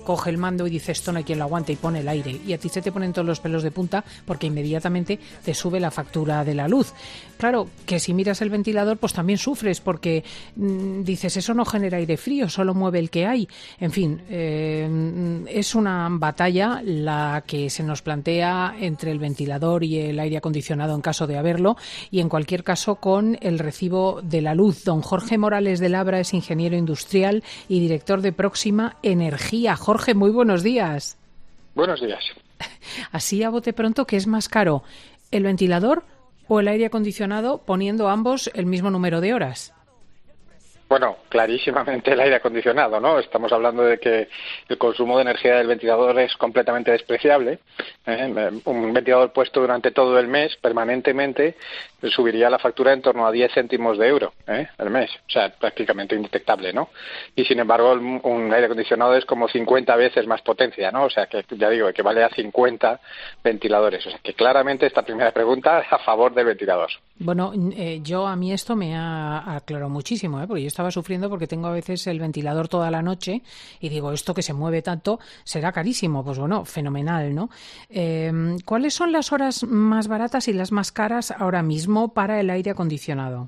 Speaker 1: coge el mando y dice esto no hay quien lo aguante y pone el aire. Y a ti se te ponen todos los pelos de punta porque inmediatamente te sube la factura de la luz. Claro, que si miras el ventilador pues también sufres porque mmm, dices eso no genera aire frío, solo mueve el que hay. En fin, eh, es una batalla la que se nos plantea entre el ventilador y el aire acondicionado en caso de haberlo y en cualquier caso con el recibo de la luz. Don Jorge Morales de Labra es ingeniero industrial y director de Próxima Energía. Jorge, muy buenos días.
Speaker 4: Buenos días.
Speaker 1: Así a bote pronto, ¿qué es más caro, el ventilador o el aire acondicionado poniendo ambos el mismo número de horas?
Speaker 4: Bueno, clarísimamente el aire acondicionado, ¿no? Estamos hablando de que el consumo de energía del ventilador es completamente despreciable. ¿eh? Un ventilador puesto durante todo el mes, permanentemente, subiría la factura en torno a diez céntimos de euro ¿eh? al mes. O sea, prácticamente indetectable, ¿no? Y sin embargo, un aire acondicionado es como cincuenta veces más potencia, ¿no? O sea, que ya digo, equivale a cincuenta ventiladores. O sea, que claramente esta primera pregunta a favor del ventilador.
Speaker 1: Bueno, eh, yo a mí esto me ha aclarado muchísimo, ¿eh? Porque yo estaba sufriendo porque tengo a veces el ventilador toda la noche y digo, esto que se mueve tanto será carísimo. Pues bueno, fenomenal, ¿no? Eh, ¿Cuáles son las horas más baratas y las más caras ahora mismo para el aire acondicionado?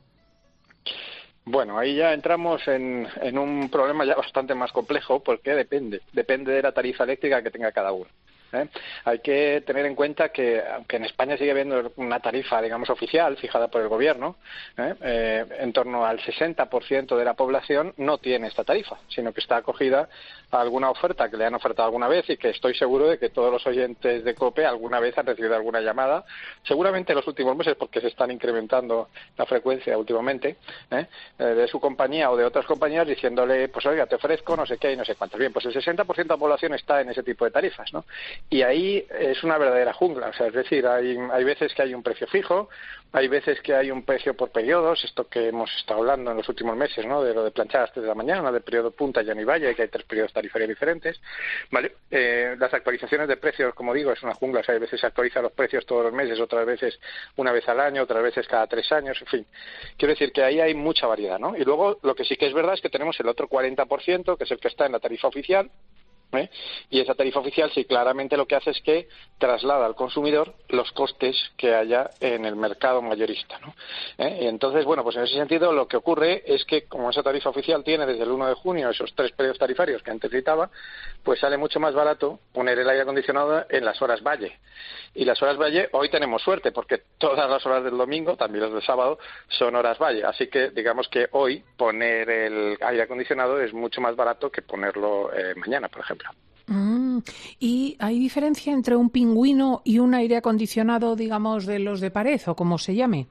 Speaker 4: Bueno, ahí ya entramos en, en un problema ya bastante más complejo porque depende, depende de la tarifa eléctrica que tenga cada uno. ¿Eh? Hay que tener en cuenta que, aunque en España sigue habiendo una tarifa, digamos, oficial, fijada por el Gobierno, ¿eh? Eh, en torno al sesenta por ciento de la población no tiene esta tarifa, sino que está acogida a alguna oferta que le han ofertado alguna vez y que estoy seguro de que todos los oyentes de COPE alguna vez han recibido alguna llamada, seguramente en los últimos meses, porque se están incrementando la frecuencia últimamente, ¿eh? de su compañía o de otras compañías diciéndole, pues oiga, te ofrezco no sé qué y no sé cuántos. Bien, pues el sesenta por ciento de la población está en ese tipo de tarifas, ¿no? Y ahí es una verdadera jungla, o sea, es decir, hay, hay veces que hay un precio fijo, hay veces que hay un precio por periodos, esto que hemos estado hablando en los últimos meses, ¿no? De lo de planchar a las tres de la mañana, del periodo punta, llano y valle, que hay tres periodos tarifarios diferentes, ¿vale? Eh, las actualizaciones de precios, como digo, es una jungla, o sea, hay veces se actualizan los precios todos los meses, otras veces una vez al año, otras veces cada tres años, en fin. Quiero decir que ahí hay mucha variedad, ¿no? Y luego, lo que sí que es verdad es que tenemos el otro cuarenta por ciento, que es el que está en la tarifa oficial, ¿Eh? y esa tarifa oficial sí claramente lo que hace es que traslada al consumidor los costes que haya en el mercado mayorista, ¿no? ¿Eh? Y entonces, bueno, pues en ese sentido lo que ocurre es que como esa tarifa oficial tiene desde el uno de junio esos tres periodos tarifarios que antes citaba, pues sale mucho más barato poner el aire acondicionado en las horas valle. Y las horas valle, hoy tenemos suerte porque todas las horas del domingo, también las del sábado, son horas valle. Así que digamos que hoy poner el aire acondicionado es mucho más barato que ponerlo eh, mañana, por ejemplo.
Speaker 1: Mm, ¿y hay diferencia entre un pingüino y un aire acondicionado, digamos, de los de pared o como se llame?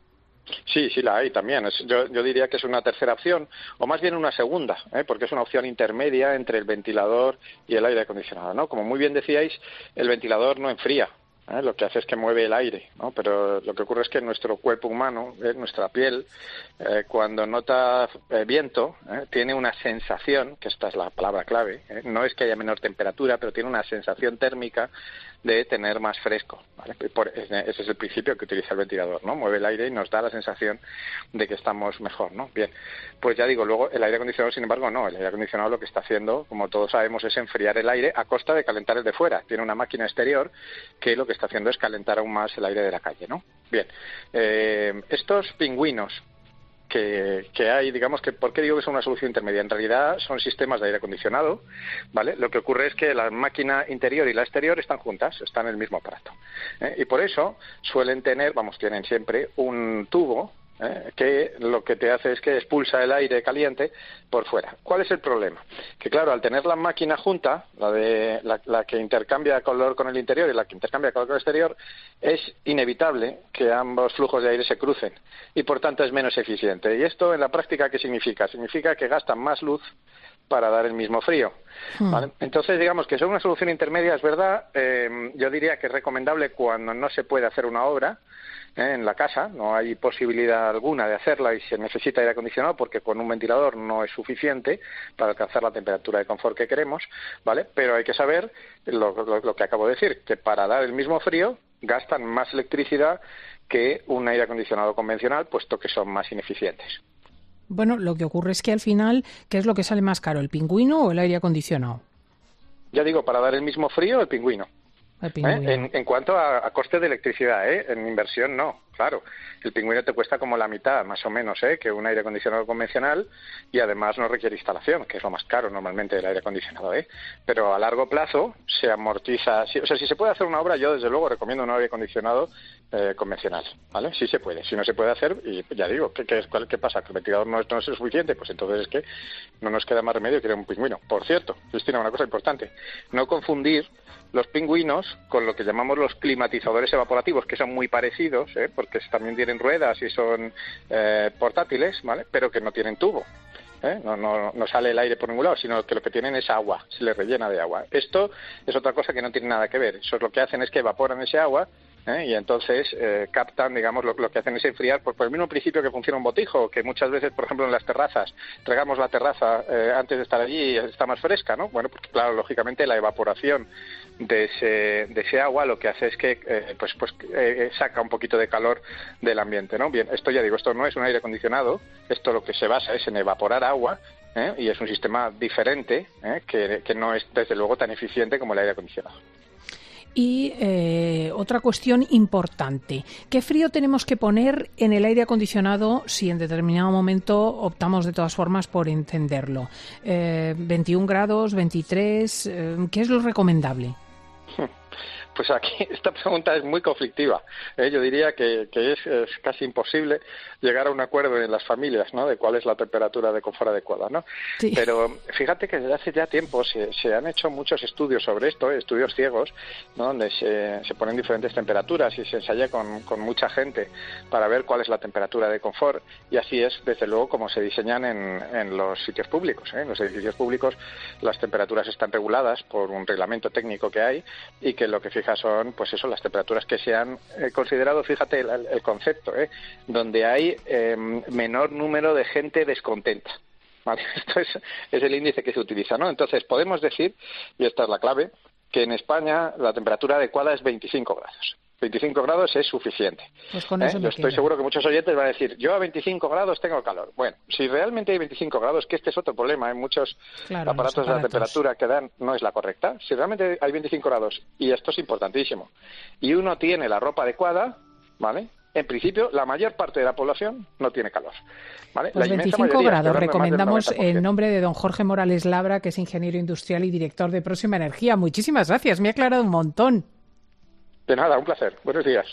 Speaker 4: Sí, sí la hay también. Es, yo, yo diría que es una tercera opción, o más bien una segunda, ¿eh? porque es una opción intermedia entre el ventilador y el aire acondicionado, ¿no? Como muy bien decíais, el ventilador no enfría. ¿Eh? Lo que hace es que mueve el aire, ¿no? Pero lo que ocurre es que nuestro cuerpo humano, ¿eh? nuestra piel, eh, cuando nota eh, viento, ¿eh? tiene una sensación, que esta es la palabra clave, ¿eh? no es que haya menor temperatura, pero tiene una sensación térmica de tener más fresco, ¿vale? Por, ese es el principio que utiliza el ventilador, ¿no? Mueve el aire y nos da la sensación de que estamos mejor, ¿no? Bien, pues ya digo, luego el aire acondicionado, sin embargo, no. El aire acondicionado lo que está haciendo, como todos sabemos, es enfriar el aire a costa de calentar el de fuera. Tiene una máquina exterior que lo que está haciendo es calentar aún más el aire de la calle, ¿no? Bien, eh, estos pingüinos Que, que hay, digamos que, ¿por qué digo que son una solución intermedia? En realidad son sistemas de aire acondicionado, ¿vale? Lo que ocurre es que la máquina interior y la exterior están juntas, están en el mismo aparato. ¿eh? Y por eso suelen tener, vamos, tienen siempre un tubo ¿eh? que lo que te hace es que expulsa el aire caliente por fuera. ¿Cuál es el problema? Que claro, al tener la máquina junta, la de la, la que intercambia calor con el interior y la que intercambia calor con el exterior, es inevitable que ambos flujos de aire se crucen y por tanto es menos eficiente. ¿Y esto en la práctica qué significa? Significa que gastan más luz para dar el mismo frío. ¿Vale? Entonces, digamos que son una solución intermedia, es verdad. Eh, yo diría que es recomendable cuando no se puede hacer una obra ¿eh? en la casa, no hay posibilidad alguna de hacerla y se necesita aire acondicionado porque con un ventilador no es suficiente para alcanzar la temperatura de confort que queremos, ¿vale? Pero hay que saber lo, lo, lo que acabo de decir, que para dar el mismo frío gastan más electricidad que un aire acondicionado convencional, puesto que son más ineficientes.
Speaker 1: Bueno, lo que ocurre es que al final, ¿qué es lo que sale más caro, el pingüino o el aire acondicionado?
Speaker 4: Ya digo, para dar el mismo frío, el pingüino.
Speaker 1: El pingüino.
Speaker 4: ¿Eh? En, en cuanto a, a coste de electricidad, ¿eh? En inversión no, claro. El pingüino te cuesta como la mitad, más o menos, ¿eh? que un aire acondicionado convencional, y además no requiere instalación, que es lo más caro normalmente del aire acondicionado, ¿eh? Pero a largo plazo se amortiza. Si, o sea, si se puede hacer una obra, yo desde luego recomiendo un aire acondicionado eh, convencional, ¿vale? Sí se puede. Si no se puede hacer, y ya digo, ¿qué, qué, cuál, qué pasa? ¿Que el ventilador no es, no es suficiente? Pues entonces es que no nos queda más remedio que ir a un pingüino. Por cierto, Cristina, una cosa importante, no confundir los pingüinos con lo que llamamos los climatizadores evaporativos, que son muy parecidos, ¿eh? porque también tienen ruedas y son eh, portátiles, ¿vale? Pero que no tienen tubo. ¿Eh? No, no, no sale el aire por ningún lado, sino que lo que tienen es agua, se les rellena de agua. Esto es otra cosa que no tiene nada que ver. Eso es lo que hacen es que evaporan ese agua, ¿eh? y entonces eh, captan, digamos, lo, lo que hacen es enfriar por, por el mismo principio que funciona un botijo, que muchas veces, por ejemplo, en las terrazas, regamos la terraza eh, antes de estar allí y está más fresca, ¿no? Bueno, porque claro, lógicamente la evaporación de ese, de ese agua lo que hace es que eh, pues, pues eh, saca un poquito de calor del ambiente, ¿no? Bien, esto ya digo, esto no es un aire acondicionado, esto lo que se basa es en evaporar agua, ¿eh? y es un sistema diferente, ¿eh? que, que no es desde luego tan eficiente como el aire acondicionado.
Speaker 1: Y eh, otra cuestión importante, ¿qué frío tenemos que poner en el aire acondicionado si en determinado momento optamos de todas formas por encenderlo? Eh, ¿veintiún grados, veintitrés? Eh, ¿Qué es lo recomendable?
Speaker 4: Pues aquí esta pregunta es muy conflictiva. ¿eh? Yo diría que, que es, es casi imposible llegar a un acuerdo en las familias, ¿no? De cuál es la temperatura de confort adecuada, ¿no? Sí. Pero fíjate que desde hace ya tiempo se, se han hecho muchos estudios sobre esto, estudios ciegos, ¿no? Donde se, se ponen diferentes temperaturas y se ensaya con, con mucha gente para ver cuál es la temperatura de confort, y así es, desde luego, como se diseñan en, en los sitios públicos. ¿eh? En los edificios públicos las temperaturas están reguladas por un reglamento técnico que hay, y que lo que fija son, pues eso, las temperaturas que se han eh, considerado, fíjate el, el concepto, ¿eh? donde hay eh, menor número de gente descontenta. ¿Vale? Esto es, es el índice que se utiliza, ¿no? Entonces podemos decir, y esta es la clave, que en España la temperatura adecuada es veinticinco grados. veinticinco grados es suficiente.
Speaker 1: Pues con eso
Speaker 4: ¿eh?
Speaker 1: me
Speaker 4: Yo estoy
Speaker 1: quedo.
Speaker 4: seguro que muchos oyentes van a decir, yo a veinticinco grados tengo calor. Bueno, si realmente hay veinticinco grados, que este es otro problema, hay muchos
Speaker 1: Claro,
Speaker 4: aparatos,
Speaker 1: los
Speaker 4: de la
Speaker 1: aparatos.
Speaker 4: temperatura que dan, no es la correcta. Si realmente hay veinticinco grados, y esto es importantísimo, y uno tiene la ropa adecuada, ¿vale? En principio, la mayor parte de la población no tiene calor. ¿Vale?
Speaker 1: Pues
Speaker 4: La inmensa
Speaker 1: veinticinco
Speaker 4: mayoría,
Speaker 1: grados.
Speaker 4: estoy hablando de más del
Speaker 1: Recomendamos
Speaker 4: noventa por ciento.
Speaker 1: en nombre de don Jorge Morales Labra, que es ingeniero industrial y director de Próxima Energía. Muchísimas gracias, me ha aclarado un montón.
Speaker 4: De nada, un placer. Buenos días.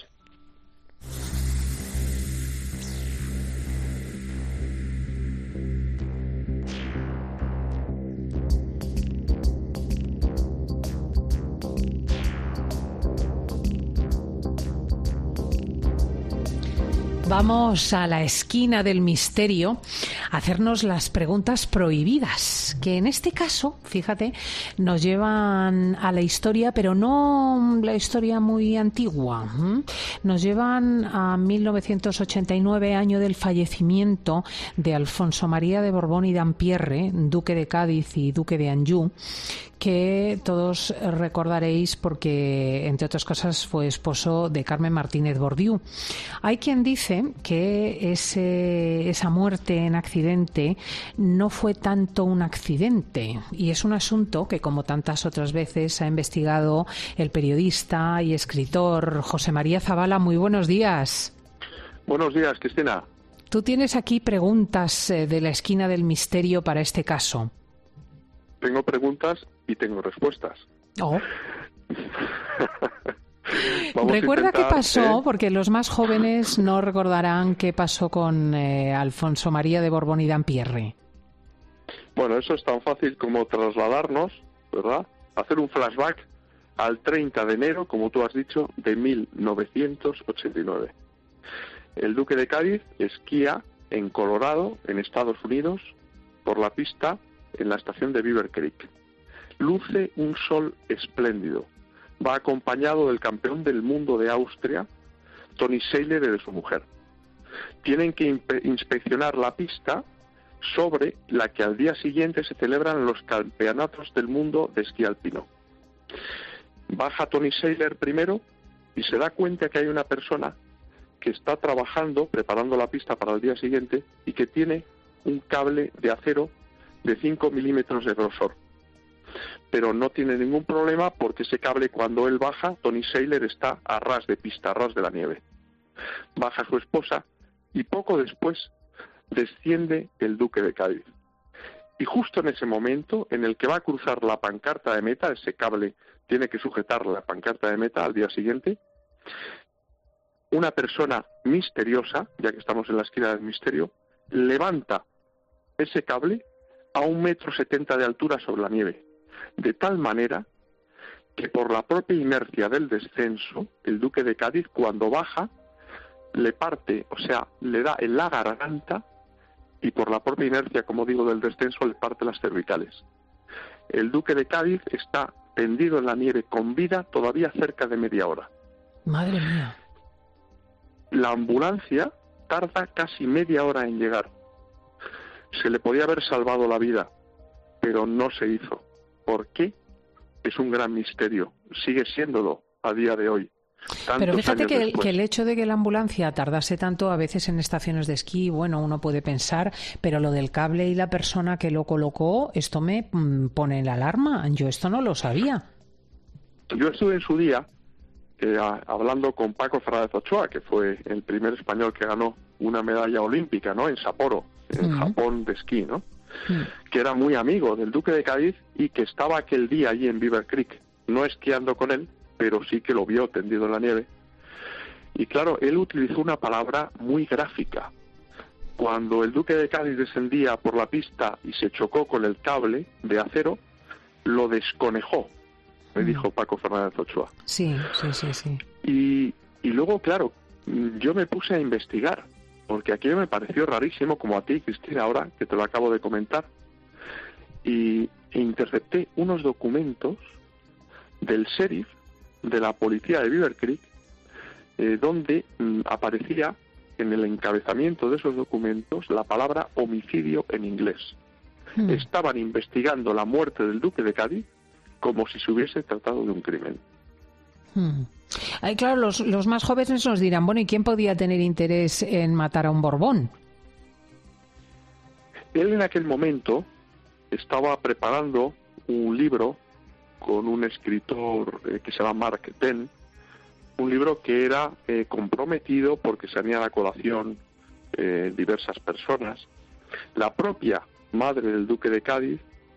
Speaker 1: Vamos a la esquina del misterio a hacernos las preguntas prohibidas, que en este caso, fíjate, nos llevan a la historia, pero no la historia muy antigua. ¿m? Nos llevan a mil novecientos ochenta y nueve, año del fallecimiento de Alfonso María de Borbón y Dampierre, duque de Cádiz y duque de Anjou, que todos recordaréis porque, entre otras cosas, fue esposo de Carmen Martínez Bordiú. Hay quien dice que ese, esa muerte en accidente no fue tanto un accidente, y es un asunto que, como tantas otras veces, ha investigado el periodista y escritor José María Zabala. Muy buenos días.
Speaker 13: Buenos días, Cristina.
Speaker 1: Tú tienes aquí preguntas eh, de la esquina del misterio para este caso.
Speaker 13: Tengo preguntas y tengo respuestas.
Speaker 1: Oh.
Speaker 13: Vamos a
Speaker 1: Recuerda
Speaker 13: intentar,
Speaker 1: qué pasó,
Speaker 13: ¿eh?
Speaker 1: porque los más jóvenes no recordarán qué pasó con eh, Alfonso María de Borbón y Dampierre.
Speaker 13: Bueno, eso es tan fácil como trasladarnos, ¿verdad? Hacer un flashback al treinta de enero, como tú has dicho, de mil novecientos ochenta y nueve. El duque de Cádiz esquía en Colorado, en Estados Unidos, por la pista en la estación de Beaver Creek. Luce un sol espléndido. Va acompañado del campeón del mundo de Austria, Tony Seiler, y de su mujer. Tienen que impe- inspeccionar la pista sobre la que al día siguiente se celebran los campeonatos del mundo de esquí alpino. Baja Tony Seiler primero y se da cuenta que hay una persona que está trabajando, preparando la pista para el día siguiente, y que tiene un cable de acero de cinco milímetros de grosor. pero no tiene ningún problema porque ese cable, cuando él baja, Tony Saylor está a ras de pista, a ras de la nieve. Baja su esposa y poco después desciende el Duque de Cádiz. Y justo en ese momento en el que va a cruzar la pancarta de meta, ese cable tiene que sujetar la pancarta de meta al día siguiente, una persona misteriosa, ya que estamos en la esquina del misterio, levanta ese cable a un metro setenta de altura sobre la nieve, de tal manera que por la propia inercia del descenso, el Duque de Cádiz, cuando baja, le parte, o sea, le da en la garganta, y por la propia inercia, como digo, del descenso, le parte las cervicales. El Duque de Cádiz está tendido en la nieve con vida todavía cerca de media hora.
Speaker 1: Madre mía.
Speaker 13: La ambulancia tarda casi media hora en llegar. Se le podía haber salvado la vida, pero no se hizo. ¿Por qué? Es un gran misterio. Sigue siéndolo a día de hoy.
Speaker 1: Pero fíjate que el, que el hecho de que la ambulancia tardase tanto a veces en estaciones de esquí, bueno, uno puede pensar, pero lo del cable y la persona que lo colocó, esto me mm, pone la alarma. Yo esto no lo sabía.
Speaker 13: Yo estuve en su día eh, a, hablando con Paco Fernández Ochoa, que fue el primer español que ganó una medalla olímpica, ¿no? En Sapporo, en uh-huh. Japón, de esquí, ¿no? Uh-huh. Que era muy amigo del Duque de Cádiz y que estaba aquel día allí en Beaver Creek, no esquiando con él, pero sí que lo vio tendido en la nieve. Y claro, él utilizó una palabra muy gráfica. Cuando el Duque de Cádiz descendía por la pista y se chocó con el cable de acero, lo desconejó, me mm. dijo Paco Fernández Ochoa.
Speaker 1: Sí, sí, sí, sí.
Speaker 13: Y, y luego, claro, yo me puse a investigar, porque aquello me pareció rarísimo, como a ti, Cristina, ahora que te lo acabo de comentar. Y e intercepté unos documentos del sheriff de la policía de Beaver Creek, eh, donde mm, aparecía en el encabezamiento de esos documentos la palabra homicidio en inglés. Hmm. Estaban investigando la muerte del Duque de Cádiz como si se hubiese tratado de un crimen.
Speaker 1: Hmm. Ay, claro, los, los más jóvenes nos dirán, bueno, ¿y quién podía tener interés en matar a un Borbón?
Speaker 13: Él en aquel momento estaba preparando un libro con un escritor eh, que se llama Mark Ten, un libro que era eh, comprometido porque se salían a colación eh, diversas personas. La propia madre del Duque de Cádiz,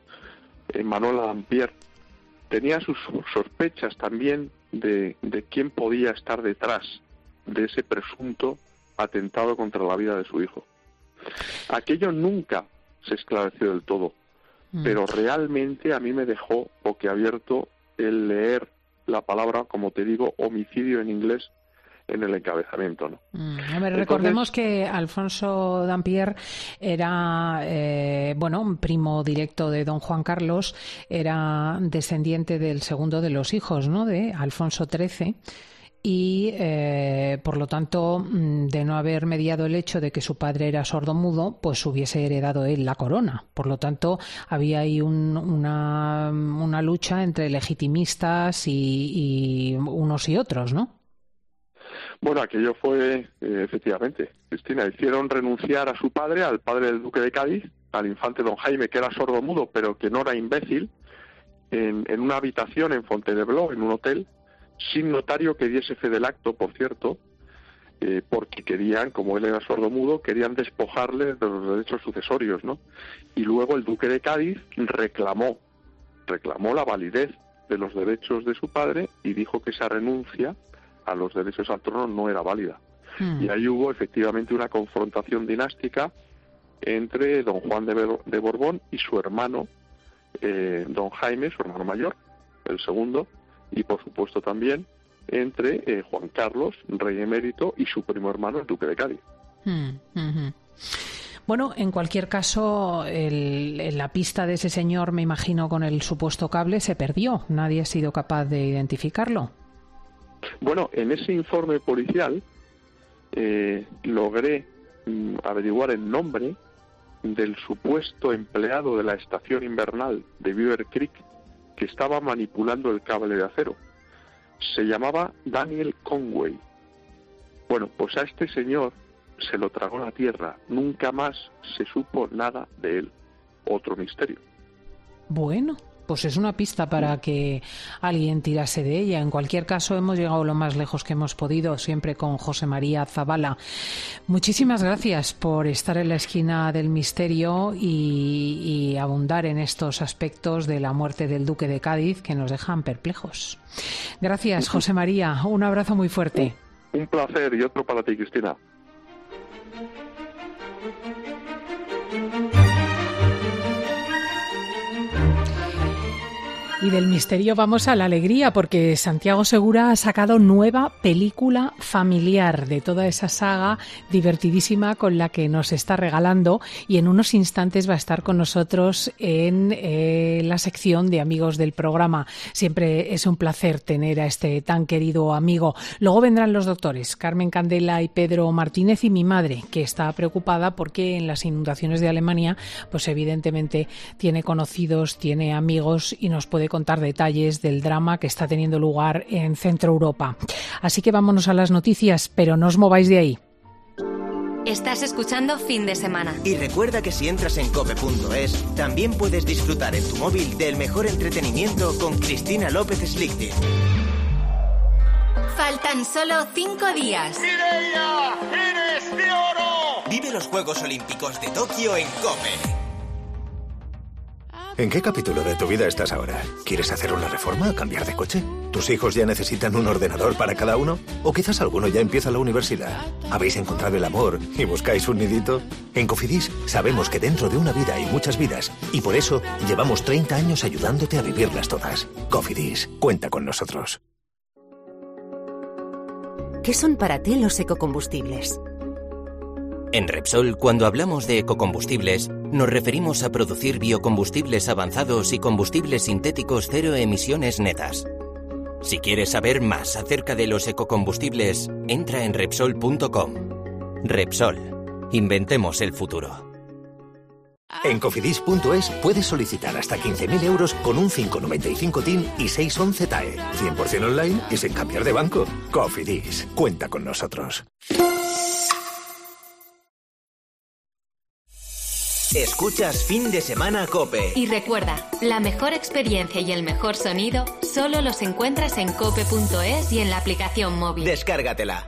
Speaker 13: eh, Manola Dampierre, tenía sus sospechas también de, de quién podía estar detrás de ese presunto atentado contra la vida de su hijo. Aquello nunca se esclareció del todo. Pero realmente a mí me dejó boquiabierto el leer la palabra, como te digo, homicidio en inglés en el encabezamiento, ¿no?
Speaker 1: Mm, a ver, recordemos que Alfonso Dampierre era, eh, bueno, un primo directo de don Juan Carlos, era descendiente del segundo de los hijos, ¿no?, de Alfonso trece. Y, eh, por lo tanto, de no haber mediado el hecho de que su padre era sordomudo, pues hubiese heredado él la corona. Por lo tanto, había ahí un, una, una lucha entre legitimistas y, y unos y otros, ¿no?
Speaker 13: Bueno, aquello fue, eh, efectivamente, Cristina, hicieron renunciar a su padre, al padre del Duque de Cádiz, al infante don Jaime, que era sordomudo, pero que no era imbécil, en, en una habitación en Fontainebleau, en un hotel, sin notario que diese fe del acto, por cierto, eh, porque querían, como él era sordomudo, querían despojarle de los derechos sucesorios, ¿no? Y luego el Duque de Cádiz reclamó, reclamó la validez de los derechos de su padre y dijo que esa renuncia a los derechos al trono no era válida. Hmm. Y ahí hubo efectivamente una confrontación dinástica entre don Juan de, Ber- de Borbón y su hermano, eh, don Jaime, su hermano mayor, el segundo, y por supuesto también entre eh, Juan Carlos, rey emérito, y su primo hermano, el Duque de Cádiz.
Speaker 1: Mm, mm-hmm. Bueno, en cualquier caso, el, en la pista de ese señor, me imagino, con el supuesto cable, se perdió. Nadie ha sido capaz de identificarlo.
Speaker 13: Bueno, en ese informe policial eh, logré mm, averiguar el nombre del supuesto empleado de la estación invernal de Beaver Creek que estaba manipulando el cable de acero. Se llamaba Daniel Conway. Bueno, pues a este señor se lo tragó la tierra. Nunca más se supo nada de él. Otro misterio.
Speaker 1: Bueno, pues es una pista para que alguien tirase de ella. En cualquier caso, hemos llegado lo más lejos que hemos podido, siempre con José María Zabala. Muchísimas gracias por estar en la esquina del misterio y, y abundar en estos aspectos de la muerte del Duque de Cádiz que nos dejan perplejos. Gracias, José María. Un abrazo muy fuerte.
Speaker 13: Un placer, y otro para ti, Cristina.
Speaker 1: Y del misterio vamos a la alegría, porque Santiago Segura ha sacado nueva película familiar de toda esa saga divertidísima con la que nos está regalando, y en unos instantes va a estar con nosotros en eh, la sección de amigos del programa. Siempre es un placer tener a este tan querido amigo. Luego vendrán los doctores, Carmen Candela y Pedro Martínez, y mi madre, que está preocupada porque en las inundaciones de Alemania, pues evidentemente tiene conocidos, tiene amigos y nos puede contar detalles del drama que está teniendo lugar en Centro Europa. Así que vámonos a las noticias, pero no os mováis de ahí.
Speaker 15: Estás escuchando Fin de Semana.
Speaker 2: Y recuerda que si entras en cope punto es, también puedes disfrutar en tu móvil del mejor entretenimiento con Cristina López Slichting.
Speaker 15: Faltan solo cinco días.
Speaker 2: ¡Mireia! ¡Eres de oro! Vive los Juegos Olímpicos de Tokio en COPE.
Speaker 19: ¿En qué capítulo de tu vida estás ahora? ¿Quieres hacer una reforma? ¿Cambiar de coche? ¿Tus hijos ya necesitan un ordenador para cada uno? ¿O quizás alguno ya empieza la universidad? ¿Habéis encontrado el amor y buscáis un nidito? En Cofidis sabemos que dentro de una vida hay muchas vidas, y por eso llevamos treinta años ayudándote a vivirlas todas. Cofidis, cuenta con nosotros.
Speaker 17: ¿Qué son para ti los ecocombustibles?
Speaker 18: En Repsol, cuando hablamos de ecocombustibles, nos referimos a producir biocombustibles avanzados y combustibles sintéticos cero emisiones netas. Si quieres saber más acerca de los ecocombustibles, entra en Repsol punto com. Repsol. Inventemos el futuro.
Speaker 19: En Cofidis punto es puedes solicitar hasta quince mil euros con un cinco noventa y cinco T I N y seiscientos once T A E. cien por ciento online y sin cambiar de banco. Cofidis. Cuenta con nosotros.
Speaker 2: Escuchas Fin de Semana COPE.
Speaker 15: Y recuerda, la mejor experiencia y el mejor sonido solo los encuentras en cope punto es y en la aplicación móvil.
Speaker 2: Descárgatela.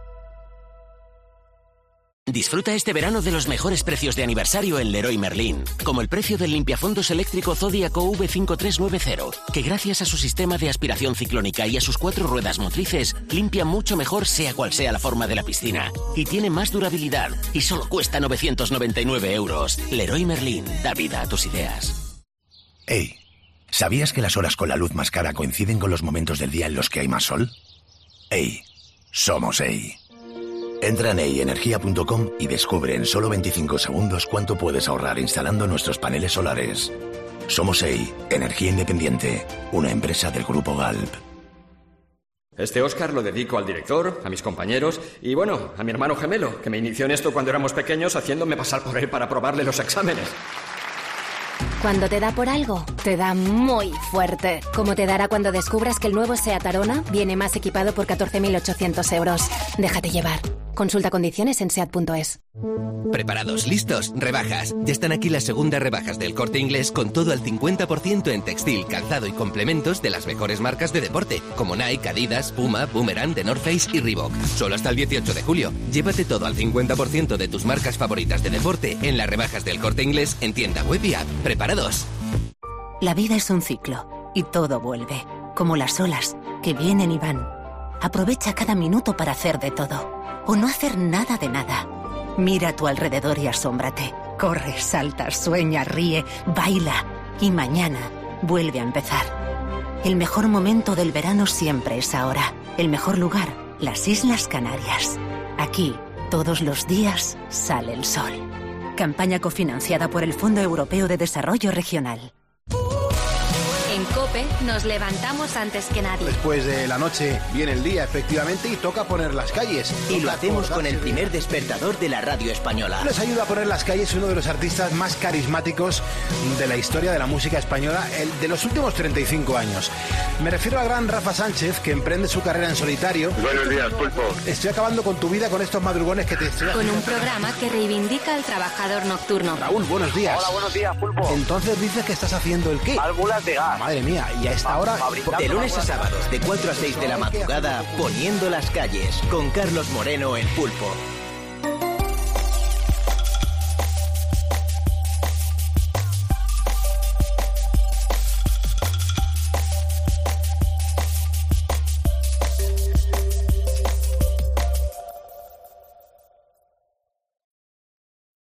Speaker 23: Disfruta este verano de los mejores precios de aniversario en Leroy Merlin, como el precio del limpiafondos eléctrico Zodiac V cinco tres nueve cero, que gracias a su sistema de aspiración ciclónica y a sus cuatro ruedas motrices, limpia mucho mejor sea cual sea la forma de la piscina, y tiene más durabilidad, y solo cuesta novecientos noventa y nueve euros. Leroy Merlin, da vida a tus ideas.
Speaker 22: Hey, ¿sabías que las horas con la luz más cara coinciden con los momentos del día en los que hay más sol? Hey, somos Hey. Entra en ey energía punto com y descubre en solo veinticinco segundos cuánto puedes ahorrar instalando nuestros paneles solares. Somos Ey, Energía Independiente, una empresa del Grupo Galp.
Speaker 5: Este Oscar lo dedico al director, a mis compañeros y, bueno, a mi hermano gemelo, que me inició en esto cuando éramos pequeños haciéndome pasar por él para probarle los exámenes.
Speaker 21: Cuando te da por algo, te da muy fuerte. Como te dará cuando descubras que el nuevo SEAT Arona viene más equipado por catorce mil ochocientos euros. Déjate llevar. Consulta condiciones en seat punto es.
Speaker 23: ¿Preparados? ¿Listos? Rebajas. Ya están aquí las segundas rebajas del Corte Inglés con todo al cincuenta por ciento en textil, calzado y complementos de las mejores marcas de deporte, como Nike, Adidas, Puma, Boomerang, The North Face y Reebok. Solo hasta el dieciocho de julio. Llévate todo al cincuenta por ciento de tus marcas favoritas de deporte en las rebajas del Corte Inglés en tienda web y app. ¿Preparados?
Speaker 17: La vida es un ciclo y todo vuelve, como las olas, que vienen y van. Aprovecha cada minuto para hacer de todo, o no hacer nada de nada. Mira a tu alrededor y asómbrate. Corre, salta, sueña, ríe, baila. Y mañana vuelve a empezar. El mejor momento del verano siempre es ahora. El mejor lugar, las Islas Canarias. Aquí, todos los días, sale el sol. Campaña cofinanciada por el Fondo Europeo de Desarrollo Regional.
Speaker 15: En COPE
Speaker 21: COPE nos levantamos antes que nadie.
Speaker 6: Después de la noche viene el día, efectivamente, y toca poner las calles.
Speaker 2: Y lo hacemos con el primer despertador de la radio española.
Speaker 6: Nos ayuda a poner las calles uno de los artistas más carismáticos de la historia de la música española, el de los últimos treinta y cinco años. Me refiero al gran Rafa Sánchez, que emprende su carrera en solitario.
Speaker 7: Buenos días, Pulpo.
Speaker 6: Estoy acabando con tu vida con estos madrugones que te estoy
Speaker 21: haciendo. Con un programa que reivindica al trabajador nocturno.
Speaker 6: Raúl, buenos días.
Speaker 7: Hola, buenos días, Pulpo.
Speaker 6: Entonces dices que estás haciendo el qué?
Speaker 7: Válvulas de gas.
Speaker 6: Madre mía, y a esta hora...
Speaker 2: De lunes a sábados, de cuatro a seis de la madrugada, Poniendo las calles, con Carlos Moreno, el Pulpo.